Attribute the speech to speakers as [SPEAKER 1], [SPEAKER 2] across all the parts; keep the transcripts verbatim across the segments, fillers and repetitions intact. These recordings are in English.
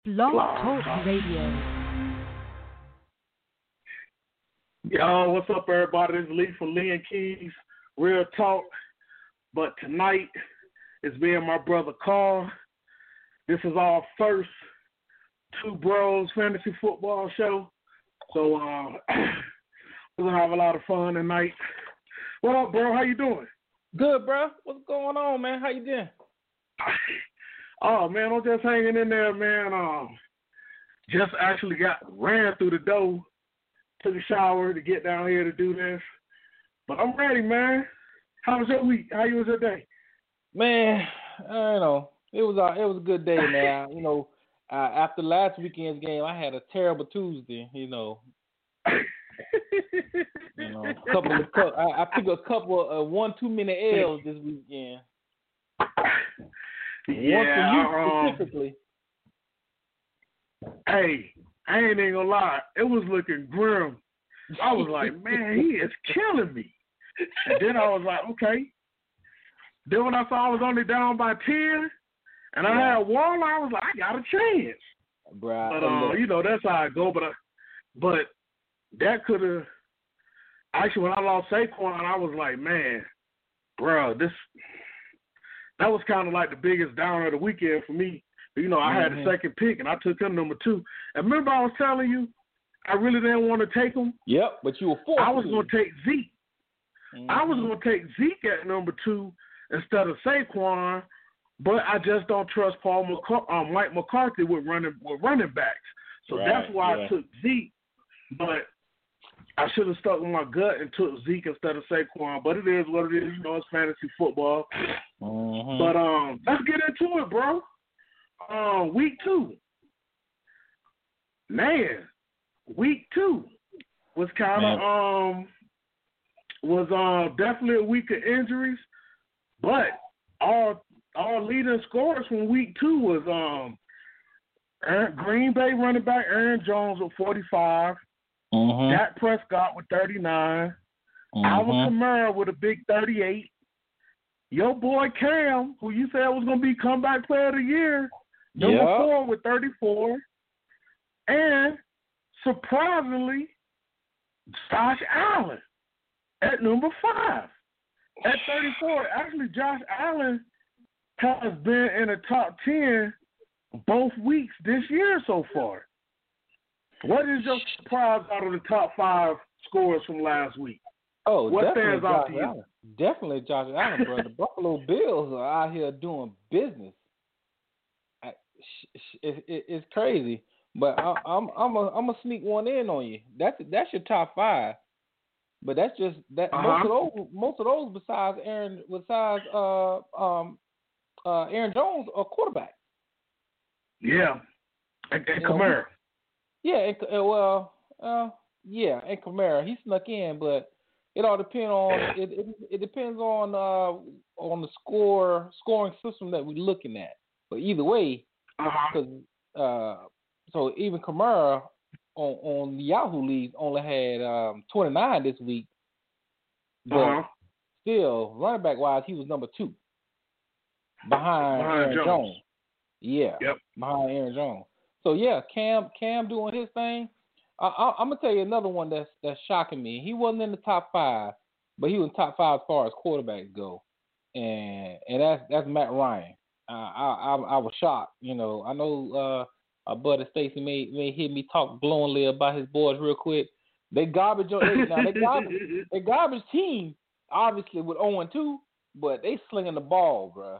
[SPEAKER 1] Blog Talk Radio.
[SPEAKER 2] Yo, what's up, everybody? This is Lee from Lee and Keys, Real Talk. But tonight, it's me and my brother Carl. This is our first Two Bros Fantasy Football show. So, uh, we're going to have a lot of fun tonight. What up, bro? How you doing?
[SPEAKER 3] Good, bro. What's going on, man? How you doing?
[SPEAKER 2] Oh, man, I'm just hanging in there, man. Um, just actually got ran through the door. Took a shower to get down here to do this. But I'm ready, man. How was your week? How was your day?
[SPEAKER 3] Man, I don't know. It was a, it was a good day, man. you know, uh, after last weekend's game, I had a terrible Tuesday, you know. you know, a couple of, I, I took a couple of uh, one too many L's this weekend.
[SPEAKER 2] Yeah,
[SPEAKER 3] one for you
[SPEAKER 2] um,
[SPEAKER 3] specifically.
[SPEAKER 2] Hey, I ain't even gonna lie. It was looking grim. I was like, man, he is killing me. And then I was like, okay. Then when I saw I was only down by ten, and I
[SPEAKER 3] yeah.
[SPEAKER 2] had one, I was like, I got a chance.
[SPEAKER 3] Bruh,
[SPEAKER 2] but, uh, you know, that's how I go. But, uh, but that could have, actually, when I lost Saquon, I was like, man, bro, this, that was kind of like the biggest downer of the weekend for me. You know, I had
[SPEAKER 3] mm-hmm.
[SPEAKER 2] the second pick, and I took him number two. And remember I was telling you, I really didn't want to take him?
[SPEAKER 3] Yep, but you were forced
[SPEAKER 2] I was
[SPEAKER 3] to.
[SPEAKER 2] going to take Zeke.
[SPEAKER 3] Mm-hmm.
[SPEAKER 2] I was going to take Zeke at number two instead of Saquon, but I just don't trust Paul McCar- um, Mike McCarthy with running with running backs. So
[SPEAKER 3] right,
[SPEAKER 2] that's why
[SPEAKER 3] yeah.
[SPEAKER 2] I took Zeke. But I should have stuck with my gut and took Zeke instead of Saquon. But it is what it is. You know, it's fantasy football.
[SPEAKER 3] Mm-hmm.
[SPEAKER 2] But um, let's get into it, bro. Uh, week two. Man, week two was kind of um was uh definitely a week of injuries, but our our leading scorers from week two was um Aaron, Green Bay running back Aaron Jones with forty-five,
[SPEAKER 3] mm-hmm.
[SPEAKER 2] Dak Prescott with thirty-nine,
[SPEAKER 3] mm-hmm.
[SPEAKER 2] Alvin Kamara with a big thirty-eight, your boy Cam, who you said was gonna be comeback player of the year, number
[SPEAKER 3] yep.
[SPEAKER 2] four with thirty-four, and surprisingly, Josh Allen at number five at thirty-four. Actually, Josh Allen has been in the top ten both weeks this year so far. What is your surprise out of the top five scores from last week?
[SPEAKER 3] Oh,
[SPEAKER 2] what
[SPEAKER 3] definitely
[SPEAKER 2] stands out
[SPEAKER 3] Josh
[SPEAKER 2] to you?
[SPEAKER 3] Allen. Definitely Josh Allen, bro. The Buffalo Bills are out here doing business. I, it, it, it's crazy, but I, I'm I'm a, I'm gonna sneak one in on you. That's that's your top five, but that's just that
[SPEAKER 2] uh-huh.
[SPEAKER 3] most of those most of those besides Aaron besides uh um uh Aaron Jones are quarterbacks.
[SPEAKER 2] Yeah, and, and Kamara.
[SPEAKER 3] Yeah, and, uh, well, uh, yeah, and Kamara he snuck in, but it all depends on it. It, it depends on uh on the score scoring system that we're looking at. But either way. Because uh-huh. uh, so even Kamara on, on the Yahoo League only had um, twenty-nine this week, but
[SPEAKER 2] uh-huh.
[SPEAKER 3] still running back wise he was number two behind,
[SPEAKER 2] behind
[SPEAKER 3] Aaron
[SPEAKER 2] Jones.
[SPEAKER 3] Jones. Yeah,
[SPEAKER 2] yep.
[SPEAKER 3] behind Aaron Jones. So yeah, Cam Cam doing his thing. I, I, I'm gonna tell you another one that's that's shocking me. He wasn't in the top five, but he was in top five as far as quarterbacks go, and and that's that's Matt Ryan. Uh, I, I I was shocked, you know. I know uh, our buddy Stacy may may hear me talk glowingly about his boys real quick. They garbage on they, now they garbage they garbage team obviously with oh and two, but they slinging the ball, bro.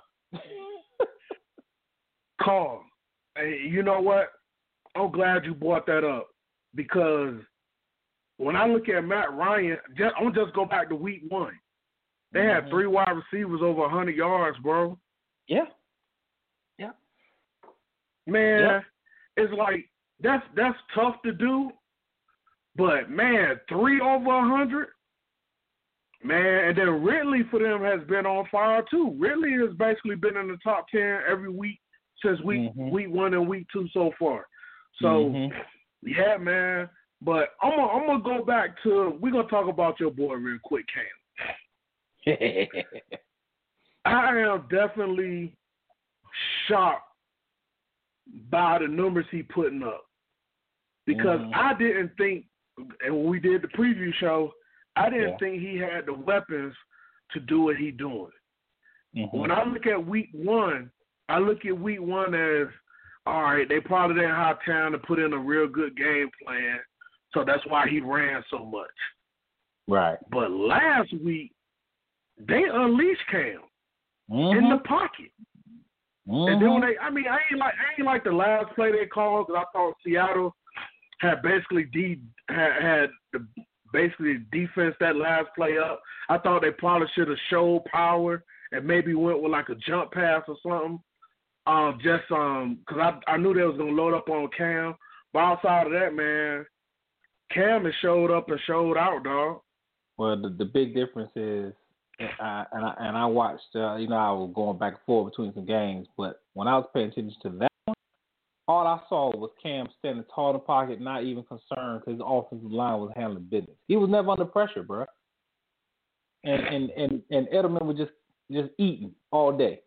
[SPEAKER 2] Carl, hey, you know what? I'm glad you brought that up because when I look at Matt Ryan, just, I'm gonna just go back to week one. They
[SPEAKER 3] mm-hmm.
[SPEAKER 2] had three wide receivers over one hundred yards, bro.
[SPEAKER 3] Yeah. Yeah.
[SPEAKER 2] Man,
[SPEAKER 3] yeah.
[SPEAKER 2] it's like that's that's tough to do, but man, three over one hundred, man, and then Ridley for them has been on fire too. Ridley has basically been in the top ten every week since week
[SPEAKER 3] mm-hmm.
[SPEAKER 2] week one and week two so far. So
[SPEAKER 3] mm-hmm.
[SPEAKER 2] yeah, man. But I'm gonna I'm gonna go back to we're gonna talk about your boy real quick, Cam. I am definitely shocked by the numbers he putting up. Because
[SPEAKER 3] mm-hmm.
[SPEAKER 2] I didn't think, and when we did the preview show, I didn't
[SPEAKER 3] yeah.
[SPEAKER 2] think he had the weapons to do what he doing.
[SPEAKER 3] Mm-hmm.
[SPEAKER 2] When I look at week one, I look at week one as, all right, they probably didn't have time to put in a real good game plan, so that's why he ran so much.
[SPEAKER 3] Right.
[SPEAKER 2] But last week, they unleashed Cam
[SPEAKER 3] mm-hmm.
[SPEAKER 2] in the pocket.
[SPEAKER 3] Mm-hmm.
[SPEAKER 2] And then when they, I mean, I ain't like, I ain't like the last play they called because I thought Seattle had basically de, had, had the basically defense that last play up. I thought they probably should have showed power and maybe went with like a jump pass or something. Um, just um, cause I I knew they was gonna load up on Cam. But outside of that, man, Cam has showed up and showed out, dog.
[SPEAKER 3] Well, the, the big difference is, I, and I and I watched. Uh, you know, I was going back and forth between some games, but when I was paying attention to that one, all I saw was Cam standing tall in the pocket, not even concerned because the offensive line was handling business. He was never under pressure, bro. And and and, and Edelman was just just eating all day.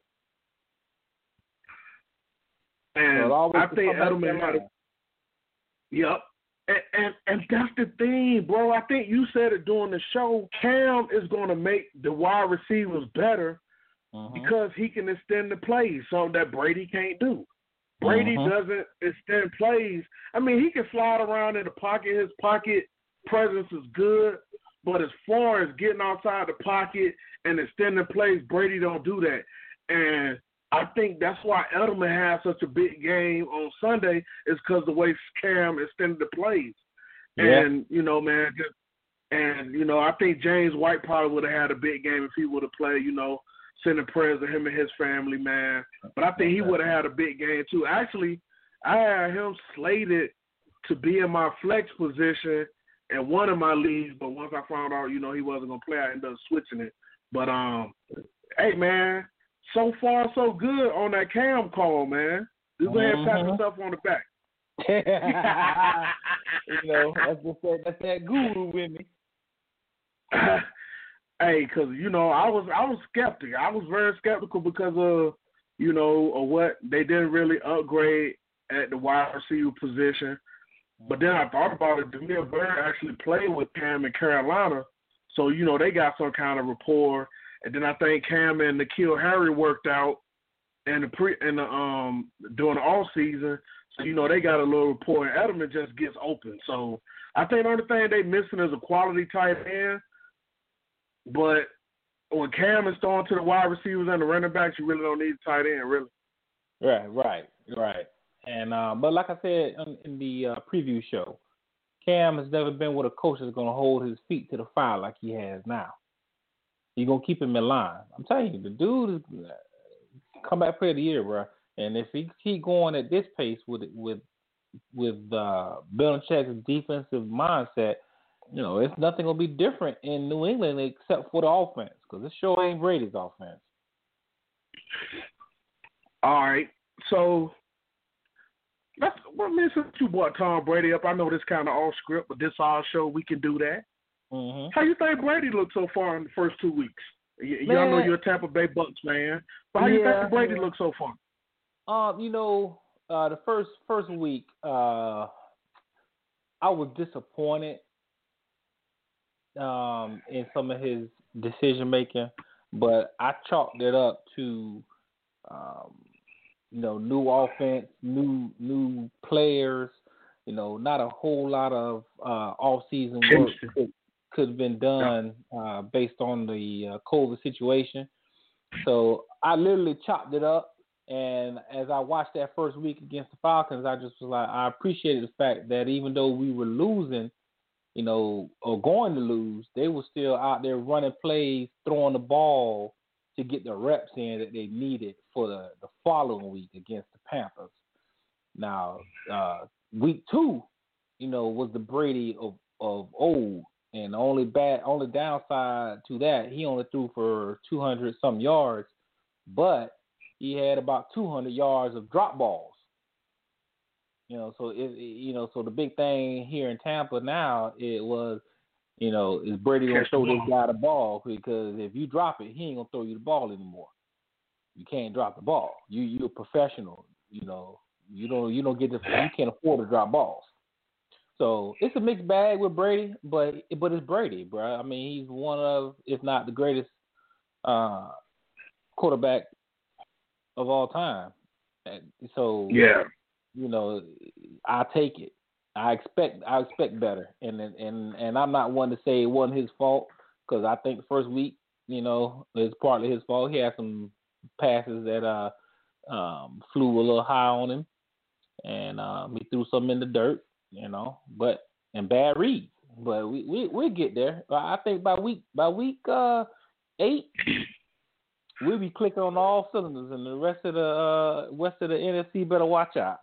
[SPEAKER 2] And
[SPEAKER 3] so
[SPEAKER 2] I think Edelman had. Yep. And, and and that's the thing, bro. I think you said it during the show. Cam is going to make the wide receivers better uh-huh. because he can extend the plays, something that Brady can't do. Brady uh-huh. doesn't extend plays. I mean, he can slide around in the pocket. His pocket presence is good, but as far as getting outside the pocket and extending plays, Brady don't do that. And I think that's why Edelman had such a big game on Sunday is because the way Cam extended the plays. Yeah. And, you know, man, just, and, you know, I think James White probably would have had a big game if he would have played, you know, sending prayers to him and his family, man. But I think he would have had a big game, too. Actually, I had him slated to be in my flex position in one of my leagues, but once I found out, you know, he wasn't going to play, I ended up switching it. But, um, hey, man. So far, so good on that Cam call, man. Just go ahead and pat yourself on the back.
[SPEAKER 3] you know, that's just that, that's that guru with me.
[SPEAKER 2] Hey, because you know, I was I was skeptical. I was very skeptical because of you know of what they didn't really upgrade at the wide receiver position. But then I thought about it. Demir Bird actually played with Cam in Carolina, so you know they got some kind of rapport. And then I think Cam and N'Keal Harry worked out in the pre in the um during the off season. So you know they got a little rapport. And Edelman just gets open. So I think the only thing they missing is a quality tight end. But when Cam is throwing to the wide receivers and the running backs, you really don't need a tight end, really.
[SPEAKER 3] Right, right, right. And uh, but like I said in, in the uh, preview show, Cam has never been with a coach that's going to hold his feet to the fire like he has now. You're going to keep him in line. I'm telling you, the dude is come back player of the year, bro. And if he keep going at this pace with with with uh, Belichick's defensive mindset, you know, it's nothing going to be different in New England except for the offense because this show ain't Brady's offense.
[SPEAKER 2] All right. So, that's, well, I mean, since you brought Tom Brady up, I know this kind of off script, but this our show, we can do that. Mm-hmm. How you think Brady looked so far in the first two weeks? Y- y'all know you're a Tampa Bay Bucks fan, but how
[SPEAKER 3] yeah,
[SPEAKER 2] you think Brady
[SPEAKER 3] yeah.
[SPEAKER 2] looked so far?
[SPEAKER 3] Um, you know, uh, the first first week, uh, I was disappointed um, in some of his decision making, but I chalked it up to, um, you know, new offense, new new players. You know, not a whole lot of uh, off season work could, could have been done uh, based on the uh, COVID situation. So I literally chopped it up. And as I watched that first week against the Falcons, I just was like, I appreciated the fact that even though we were losing, you know, or going to lose, they were still out there running plays, throwing the ball to get the reps in that they needed for the, the following week against the Panthers. Now, uh, week two, you know, was the Brady of, of old. And the only bad, only downside to that, he only threw for two hundred some yards, but he had about two hundred yards of drop balls. You know, so it, it, you know, so the big thing here in Tampa now it was, you know, is Brady gonna throw this guy the ball? Because if you drop it, he ain't gonna throw you the ball anymore. You can't drop the ball. You you're a professional. You know, you don't you don't get to you can't afford to drop balls. So it's a mixed bag with Brady, but but it's Brady, bro. I mean, he's one of, if not the greatest uh, quarterback of all time. And so
[SPEAKER 2] yeah,
[SPEAKER 3] you know, I take it. I expect I expect better, and and and I'm not one to say it wasn't his fault, because I think the first week, you know, it's partly his fault. He had some passes that uh um, flew a little high on him, and um, he threw some in the dirt, you know, but and bad reads. But we we we'll get there. I think by week by week uh, eight, we'll be clicking on all cylinders, and the rest of the uh, rest of the N F C better watch out.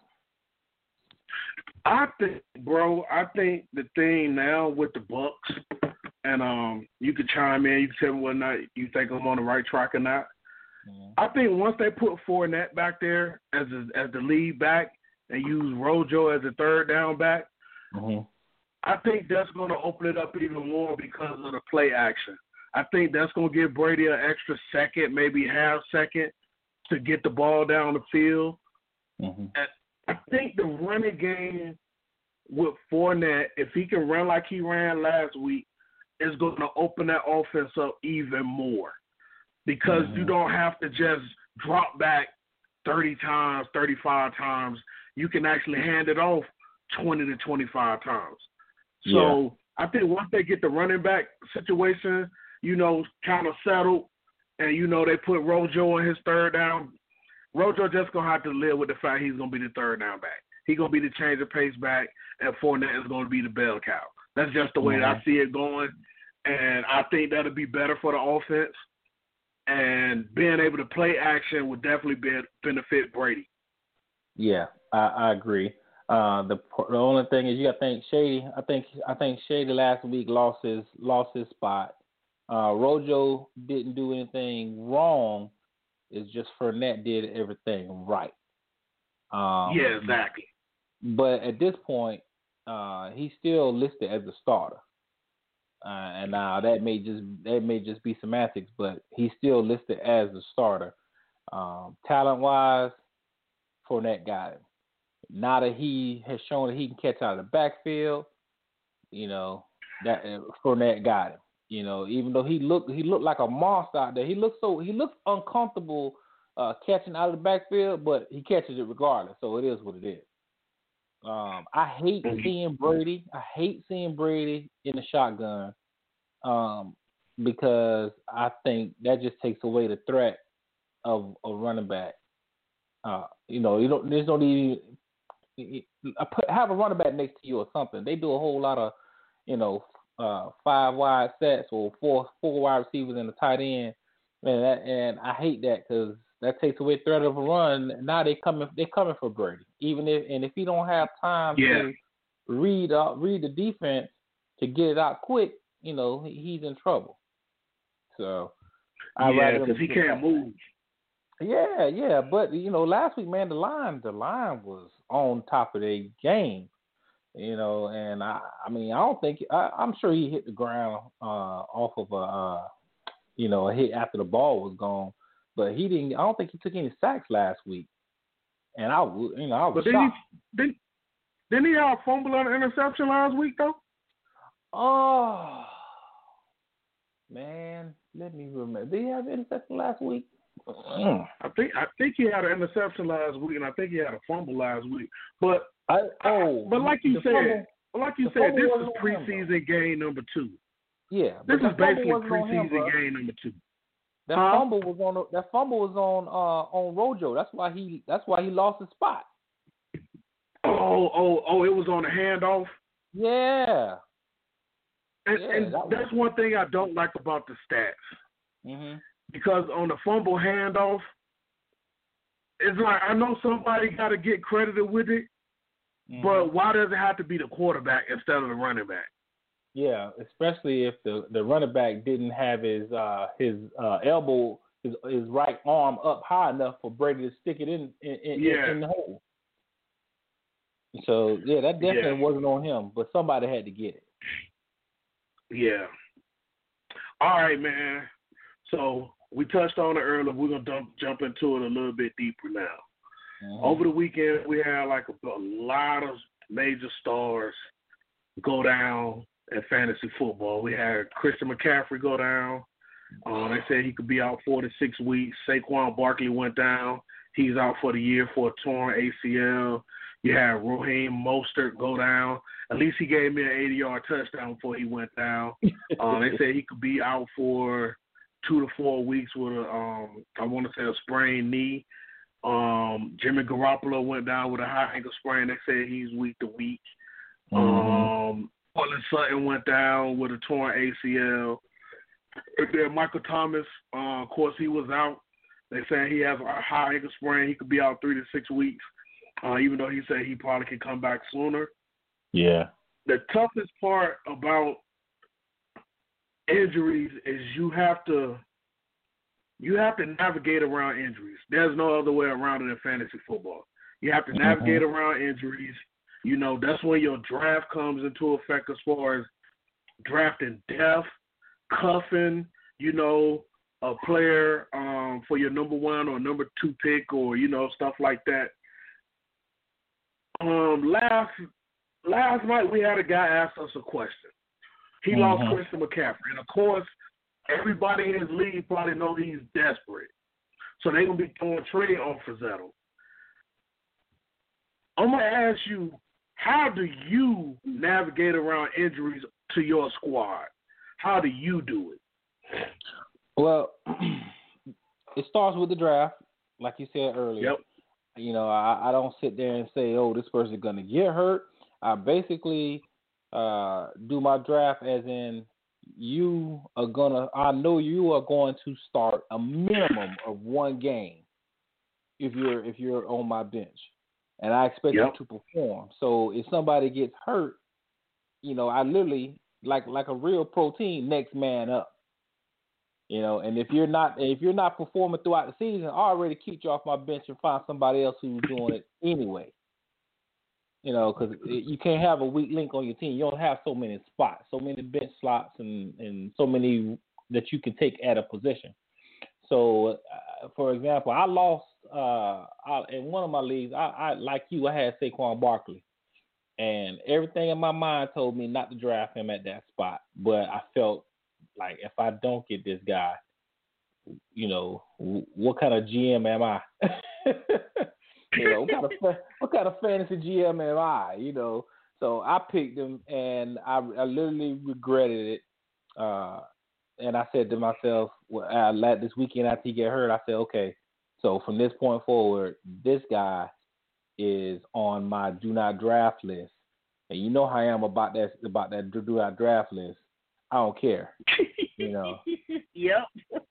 [SPEAKER 2] I think, bro, I think the thing now with the Bucks, and um, you can chime in, you can tell me whether or not you think I'm on the right track or not. Mm-hmm. I think once they put Fournette back there as a, as the lead back and use Rojo as a third down back, mm-hmm. I think that's going to open it up even more because of the play action. I think that's going to give Brady an extra second, maybe half second, to get the ball down the field. Mm-hmm. And I think the running game with Fournette, if he can run like he ran last week, is going to open that offense up even more, because mm-hmm. you don't have to just drop back thirty times, thirty-five times. You can actually hand it off twenty to twenty-five times. So yeah. I think once they get the running back situation, you know, kind of settled, and, you know, they put Rojo in his third down, Rojo just going to have to live with the fact he's going to be the third down back. He's going to be the change of pace back, and Fournette is going to be the bell cow. That's just the way mm-hmm. that I see it going, and I think that'll be better for the offense, and being able to play action would definitely be, benefit Brady.
[SPEAKER 3] Yeah, I, I agree. Uh, the the only thing is you got to think Shady. I think I think Shady last week lost his lost his spot. Uh, Rojo didn't do anything wrong. It's just Fournette did everything right. Um,
[SPEAKER 2] yeah, exactly.
[SPEAKER 3] But at this point, uh, he's still listed as a starter, uh, and now that may just that may just be semantics, but he's still listed as a starter. Um, talent wise, Fournette got him. Now that he has shown that he can catch out of the backfield, you know, that uh, Fournette got him. You know, even though he looked he looked like a monster out there, he looked so he looks uncomfortable uh, catching out of the backfield, but he catches it regardless. So it is what it is. Um, I hate seeing Brady. I hate seeing Brady in the shotgun um, because I think that just takes away the threat of a running back. Uh, you know, you don't. There's no need. Have a running back next to you or something. They do a whole lot of, you know, uh, five wide sets or four four wide receivers and a tight end, and that, and I hate that because that takes away the threat of a run. Now they coming they coming for Brady. Even if and if he don't have time
[SPEAKER 2] yeah.
[SPEAKER 3] to read uh, read the defense to get it out quick, you know, he's in trouble. So I
[SPEAKER 2] yeah, because he can't move.
[SPEAKER 3] Yeah, yeah, but you know, last week, man, the line, the line was on top of their game, you know, and I, I mean, I don't think, I, I'm sure he hit the ground uh, off of a, uh, you know, a hit after the ball was gone, but he didn't. I don't think he took any sacks last week, and I, you know, I was
[SPEAKER 2] but did
[SPEAKER 3] shocked.
[SPEAKER 2] He, didn't, didn't he have a fumble and an interception last week though?
[SPEAKER 3] Oh man, let me remember. Did he have an interception last week?
[SPEAKER 2] I think I think he had an interception last week, and I think he had a fumble last week. But
[SPEAKER 3] I, oh,
[SPEAKER 2] but like you said,
[SPEAKER 3] fumble,
[SPEAKER 2] like you said, this is preseason him, game number two.
[SPEAKER 3] Yeah,
[SPEAKER 2] this is basically preseason him, game number two.
[SPEAKER 3] That
[SPEAKER 2] huh?
[SPEAKER 3] fumble was on. That fumble was on uh, on Rojo. That's why he. That's why he lost his spot.
[SPEAKER 2] Oh, oh, oh! It was on a handoff.
[SPEAKER 3] Yeah.
[SPEAKER 2] And,
[SPEAKER 3] yeah,
[SPEAKER 2] and
[SPEAKER 3] that
[SPEAKER 2] that's one thing I don't like about the stats.
[SPEAKER 3] Mm-hmm.
[SPEAKER 2] Because on the fumble handoff, it's like I know somebody got to get credited with it, mm-hmm. but why does it have to be the quarterback instead of the running back?
[SPEAKER 3] Yeah, especially if the, the running back didn't have his uh, his uh, elbow, his, his right arm up high enough for Brady to stick it in in, in,
[SPEAKER 2] yeah.
[SPEAKER 3] in the hole. So yeah, that definitely
[SPEAKER 2] yeah.
[SPEAKER 3] wasn't on him, but somebody had to get it.
[SPEAKER 2] Yeah. All right, man. So we touched on it earlier. We're gonna dump, jump into it a little bit deeper now.
[SPEAKER 3] Mm-hmm.
[SPEAKER 2] Over the weekend, we had like a, a lot of major stars go down in fantasy football. We had Christian McCaffrey go down. Uh, they said he could be out four to six weeks. Saquon Barkley went down. He's out for the year for a torn A C L. You had Raheem Mostert go down. At least he gave me an eighty-yard touchdown before he went down. Uh, they said he could be out for two to four weeks with a, um, I want to say a sprained knee. Um, Jimmy Garoppolo went down with a high ankle sprain. They said he's week to week.
[SPEAKER 3] Mm-hmm.
[SPEAKER 2] Um, Portland Sutton went down with a torn A C L. And then Michael Thomas, uh, of course, he was out. They said he has a high ankle sprain. He could be out three to six weeks, uh, even though he said he probably could come back sooner.
[SPEAKER 3] Yeah.
[SPEAKER 2] The toughest part about injuries is you have to you have to navigate around injuries. There's no other way around it in fantasy football. You have to navigate mm-hmm. around injuries. You know, that's when your draft comes into effect as far as drafting depth, cuffing, you know, a player um, for your number one or number two pick or, you know, stuff like that. Um, last last night we had a guy ask us a question. He mm-hmm. lost Christian McCaffrey. And, of course, everybody in his league probably know he's desperate. So they're going to be throwing trade offers at him. I'm going to ask you, how do you navigate around injuries to your squad? How do you do it?
[SPEAKER 3] Well, it starts with the draft, like you said earlier.
[SPEAKER 2] Yep.
[SPEAKER 3] You know, I, I don't sit there and say, oh, this person's going to get hurt. I basically uh, do my draft as in you are going to – I know you are going to start a minimum of one game if you're if you're on my bench. And I expect yep. you to perform. So if somebody gets hurt, you know, I literally, like like a real pro team, next man up. You know, and if you're not if you're not performing throughout the season, I already keep you off my bench and find somebody else who's doing it anyway. You know, because you can't have a weak link on your team. You don't have so many spots, so many bench slots, and, and so many that you can take at a position. So, uh, for example, I lost uh, I, in one of my leagues. I, I like you, I had Saquon Barkley, and everything in my mind told me not to draft him at that spot. But I felt like if I don't get this guy, you know, what kind of G M am I? you know, what kind of what kind of fantasy G M am I? You know, so I picked him, and I, I literally regretted it. Uh, And I said to myself, well, uh, this weekend after he got hurt, I said, okay, so from this point forward, this guy is on my do not draft list. And you know how I am about that about that do not draft list. I don't care, you know.
[SPEAKER 2] Yep.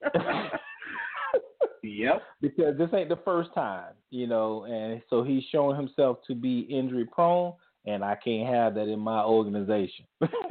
[SPEAKER 2] Yep.
[SPEAKER 3] Because this ain't the first time, you know, and so he's showing himself to be injury prone, and I can't have that in my organization.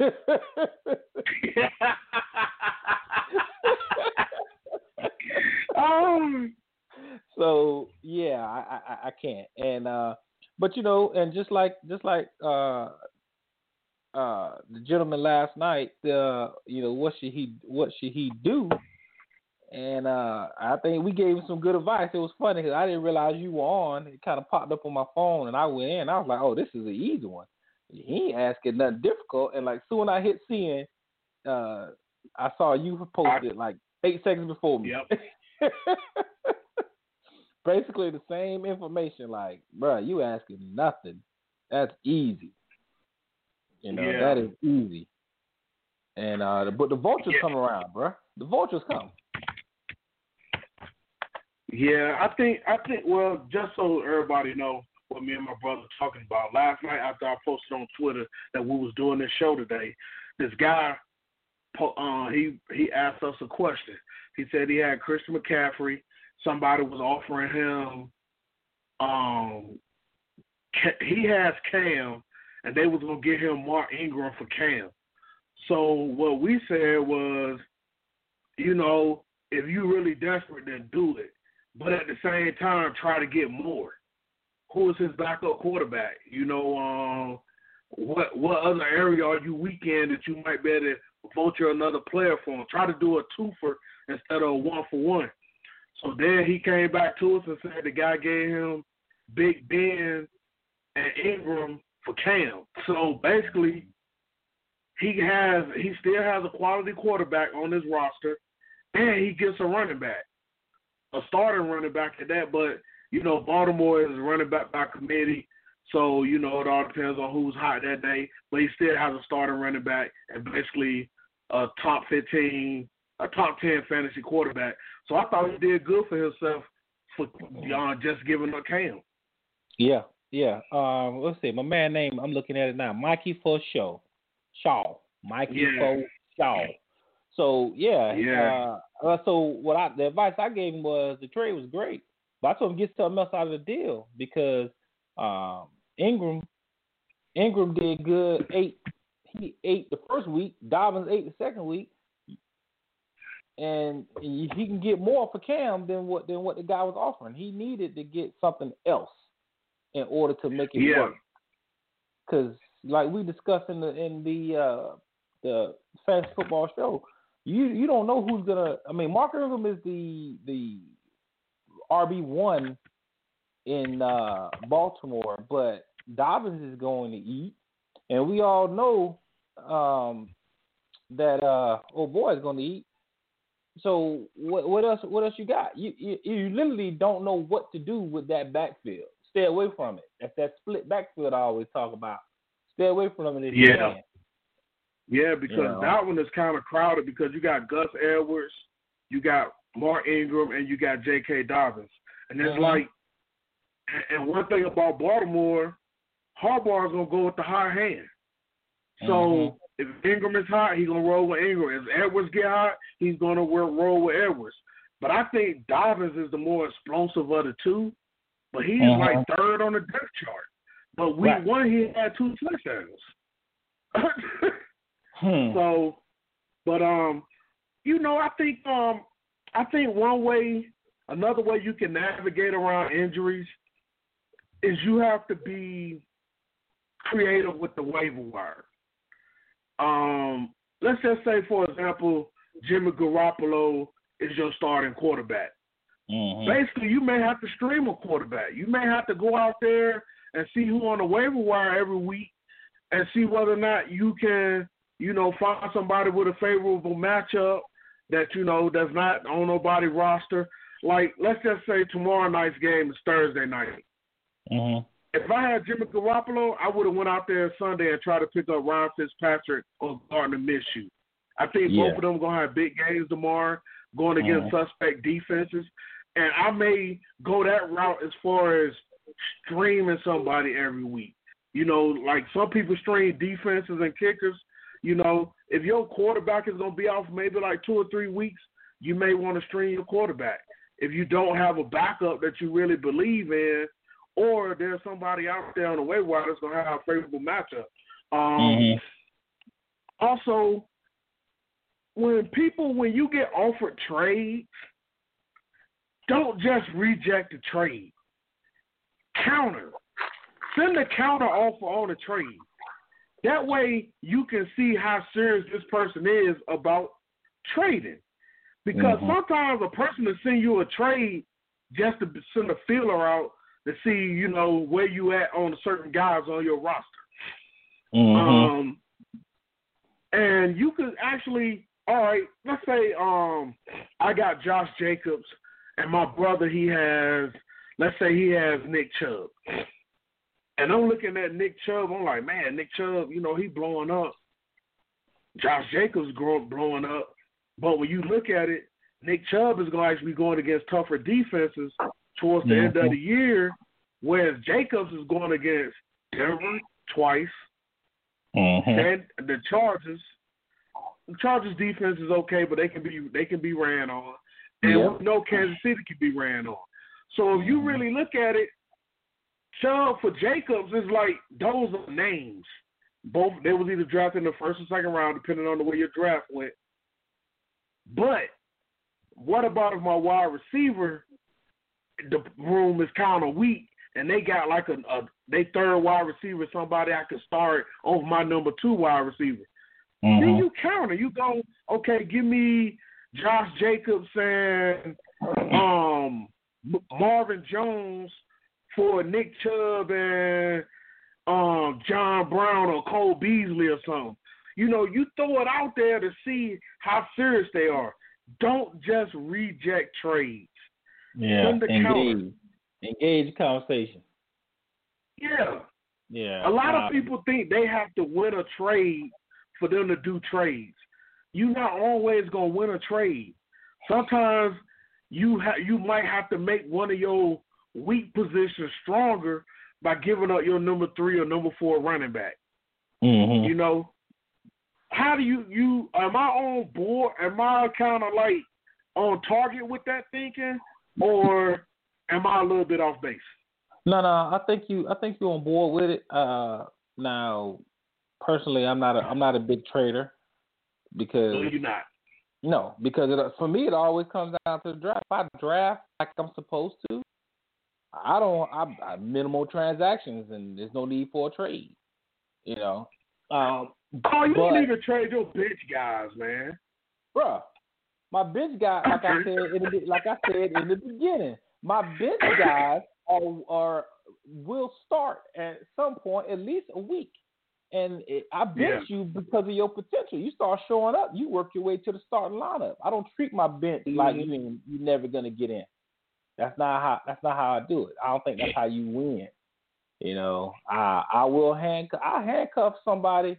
[SPEAKER 3] um, so yeah, I, I, I can't, and uh, but you know, and just like just like uh, uh, the gentleman last night, uh, you know, what should he what should he do? And uh, I think we gave him some good advice. It was funny because I didn't realize you were on. It kind of popped up on my phone, and I went in. I was like, "Oh, this is an easy one." He ain't asking nothing difficult. And like soon I hit send, uh, I saw you posted like eight seconds before me.
[SPEAKER 2] Yep.
[SPEAKER 3] Basically the same information. Like, bro, you asking nothing. That's easy. You know,
[SPEAKER 2] yeah.
[SPEAKER 3] that is easy. And uh, but the vultures
[SPEAKER 2] yeah.
[SPEAKER 3] come around, bro. The vultures come.
[SPEAKER 2] Yeah, I think I think. Well, just so everybody know what me and my brother were talking about. Last night after I posted on Twitter that we was doing this show today, this guy, uh, he he asked us a question. He said he had Christian McCaffrey. Somebody was offering him. Um, he has Cam, and they was gonna get him Mark Ingram for Cam. So what we said was, you know, if you're really desperate, then do it. But at the same time, try to get more. Who is his backup quarterback? You know, um, what what other area are you weak in that you might be able to vulture another player for? Try to do a twofer instead of a one for one. So then he came back to us and said the guy gave him Big Ben and Ingram for Cam. So basically, he has he still has a quality quarterback on his roster, and he gets a running back, a starting running back at that. But you know, Baltimore is running back by committee, so you know it all depends on who's hot that day. But he still has a starting running back and basically a top fifteen, a top ten fantasy quarterback. So I thought he did good for himself for uh, just giving up Cam.
[SPEAKER 3] Yeah, yeah. Um, let's see. My man name, I'm looking at it now. Mikey for Shaw. Shaw. Mikey
[SPEAKER 2] Yeah.
[SPEAKER 3] for Shaw. So yeah.
[SPEAKER 2] Yeah.
[SPEAKER 3] Uh, uh, so what I the advice I gave him was the trade was great, but I told him get something else out of the deal because um, Ingram Ingram did good. Eight he ate the first week. Dobbins ate the second week. And he can get more for Cam than what than what the guy was offering. He needed to get something else in order to make it
[SPEAKER 2] Yeah.
[SPEAKER 3] work. Because, like we discussed in the in the uh, the fantasy football show, you you don't know who's gonna. I mean, Mark Ingram is the the R B one in uh, Baltimore, but Dobbins is going to eat, and we all know um, that uh, old boy is going to eat. So what what else what else you got? You, you you literally don't know what to do with that backfield. Stay away from it. That's that split backfield I always talk about. Stay away from it if you
[SPEAKER 2] Yeah.
[SPEAKER 3] can.
[SPEAKER 2] Yeah, because
[SPEAKER 3] You know.
[SPEAKER 2] that one is kind of crowded because you got Gus Edwards, you got Mark Ingram, and you got J K. Dobbins. And it's
[SPEAKER 3] Mhm.
[SPEAKER 2] like, and one thing about Baltimore, Harbaugh is going to go with the hot hand. So
[SPEAKER 3] Mhm.
[SPEAKER 2] if Ingram is hot, he's going to roll with Ingram. If Edwards get hot, he's going to roll with Edwards. But I think Dobbins is the more explosive of the two, but he's
[SPEAKER 3] Mhm.
[SPEAKER 2] like third on the depth chart. But week
[SPEAKER 3] Right.
[SPEAKER 2] one, he had two touchdowns.
[SPEAKER 3] Hmm.
[SPEAKER 2] So, but um, you know, I think um, I think one way, another way you can navigate around injuries is you have to be creative with the waiver wire. Um, let's just say, for example, Jimmy Garoppolo is your starting quarterback.
[SPEAKER 3] Mhm.
[SPEAKER 2] Basically, you may have to stream a quarterback. You may have to go out there and see who on the waiver wire every week and see whether or not you can, you know, find somebody with a favorable matchup that, you know, that's not on nobody's roster. Like, let's just say tomorrow night's game is Thursday night.
[SPEAKER 3] Mhm.
[SPEAKER 2] If I had Jimmy Garoppolo, I would have went out there Sunday and tried to pick up Ryan Fitzpatrick or Gardner Minshew. I think
[SPEAKER 3] Yeah.
[SPEAKER 2] both of them are going to have big games tomorrow, going against
[SPEAKER 3] Mhm.
[SPEAKER 2] suspect defenses. And I may go that route as far as streaming somebody every week. You know, like some people stream defenses and kickers. You know, if your quarterback is going to be off maybe like two or three weeks, you may want to stream your quarterback. If you don't have a backup that you really believe in, or there's somebody out there on the waiver wire that's going to have a favorable matchup. Um,
[SPEAKER 3] Mhm.
[SPEAKER 2] Also, when people, when you get offered trades, don't just reject the trade. Counter. Send a counter offer on a trade. That way you can see how serious this person is about trading. Because
[SPEAKER 3] Mhm.
[SPEAKER 2] sometimes a person will send you a trade just to send a feeler out to see, you know, where you at on certain guys on your roster.
[SPEAKER 3] Mhm.
[SPEAKER 2] Um, and you could actually, all right, let's say um, I got Josh Jacobs, and my brother, he has, let's say he has Nick Chubb. And I'm looking at Nick Chubb, I'm like, man, Nick Chubb, you know, he blowing up. Josh Jacobs growing, blowing up. But when you look at it, Nick Chubb is going to actually be going against tougher defenses towards the end of the year, whereas Jacobs is going against Denver twice,
[SPEAKER 3] Mhm.
[SPEAKER 2] and the Chargers. The Chargers defense is okay, but they can be they can be ran on, and
[SPEAKER 3] Yep.
[SPEAKER 2] we know Kansas City can be ran on. So if you really look at it, Chubb for Jacobs is like those are names. Both they was either drafted in the first or second round, depending on the way your draft went. But what about if my wide receiver, the room is kind of weak, and they got like a, a they third wide receiver, somebody I could start over my number two wide receiver.
[SPEAKER 3] Mhm.
[SPEAKER 2] Then you counter. You go, okay, give me Josh Jacobs and um, Marvin Jones for Nick Chubb and um, John Brown or Cole Beasley or something. You know, you throw it out there to see how serious they are. Don't just reject trades.
[SPEAKER 3] Yeah,
[SPEAKER 2] Send the
[SPEAKER 3] engage,
[SPEAKER 2] counter.
[SPEAKER 3] engage conversation.
[SPEAKER 2] Yeah.
[SPEAKER 3] Yeah.
[SPEAKER 2] A lot
[SPEAKER 3] um,
[SPEAKER 2] of people think they have to win a trade for them to do trades. You're not always going to win a trade. Sometimes you ha- you might have to make one of your weak positions stronger by giving up your number three or number four running back.
[SPEAKER 3] Mm-hmm.
[SPEAKER 2] You know, how do you, you, am I on board? Am I kind of like on target with that thinking, or am I a little bit off base?
[SPEAKER 3] No, no, I think you, I think you're on board with it. Uh, now, personally, I'm not a, I'm not a big trader because
[SPEAKER 2] No, you're not.
[SPEAKER 3] No, because it, for me, it always comes down to the draft. If I draft like I'm supposed to, I don't. I, I minimal transactions, and there's no need for a trade. You know. Um,
[SPEAKER 2] Oh, you
[SPEAKER 3] but,
[SPEAKER 2] need to trade your bitch guys, man.
[SPEAKER 3] Bruh, my bench guys, like I said, in the, like I said in the beginning, my bench guys are, are will start at some point, at least a week. And it, I bench
[SPEAKER 2] Yeah.
[SPEAKER 3] you because of your potential. You start showing up, you work your way to the starting lineup. I don't treat my bench
[SPEAKER 2] Mm-hmm.
[SPEAKER 3] like you ain't, you're never gonna get in. That's not how. That's not how I do it. I don't think that's how you win. You know, I I will handcuff. I handcuff somebody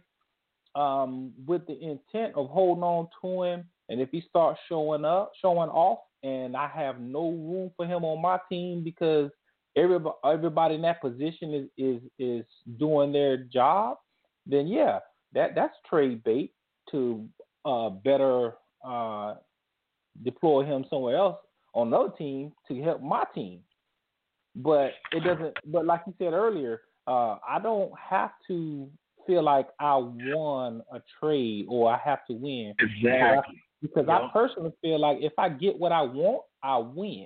[SPEAKER 3] um, with the intent of holding on to him, and if he starts showing up, showing off, and I have no room for him on my team because everybody everybody in that position is is is doing their job, then yeah, that that's trade bait to uh, better uh, deploy him somewhere else on another team to help my team. But it doesn't. But like you said earlier, uh, I don't have to feel like I won a trade or I have to win.
[SPEAKER 2] Exactly.
[SPEAKER 3] Because, I, because
[SPEAKER 2] yep.
[SPEAKER 3] I personally feel like if I get what I want, I win.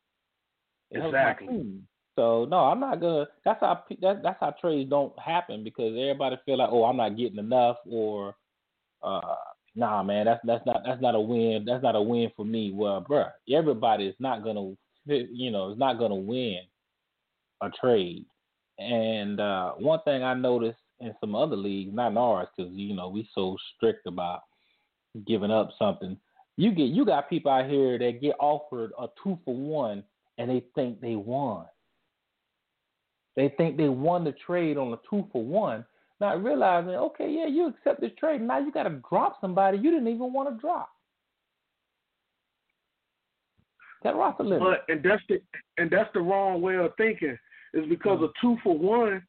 [SPEAKER 3] It helps
[SPEAKER 2] exactly.
[SPEAKER 3] my team. So no, I'm not gonna. That's how that, that's how trades don't happen because everybody feel like, oh, I'm not getting enough, or uh, nah, man, that's that's not that's not a win. That's not a win for me. Well, bruh, everybody is not gonna, you know, is not gonna win a trade. And uh, one thing I noticed in some other leagues, not in ours, because you know we so strict about giving up something. You get you got people out here that get offered a two for one, and they think they won. They think they won the trade on a two for one, not realizing, okay, yeah, you accept this trade. Now you got to drop somebody you didn't even want to drop. That roster limit.
[SPEAKER 2] But and that's the and that's the wrong way of thinking. Is because
[SPEAKER 3] mm-hmm.
[SPEAKER 2] a two for one.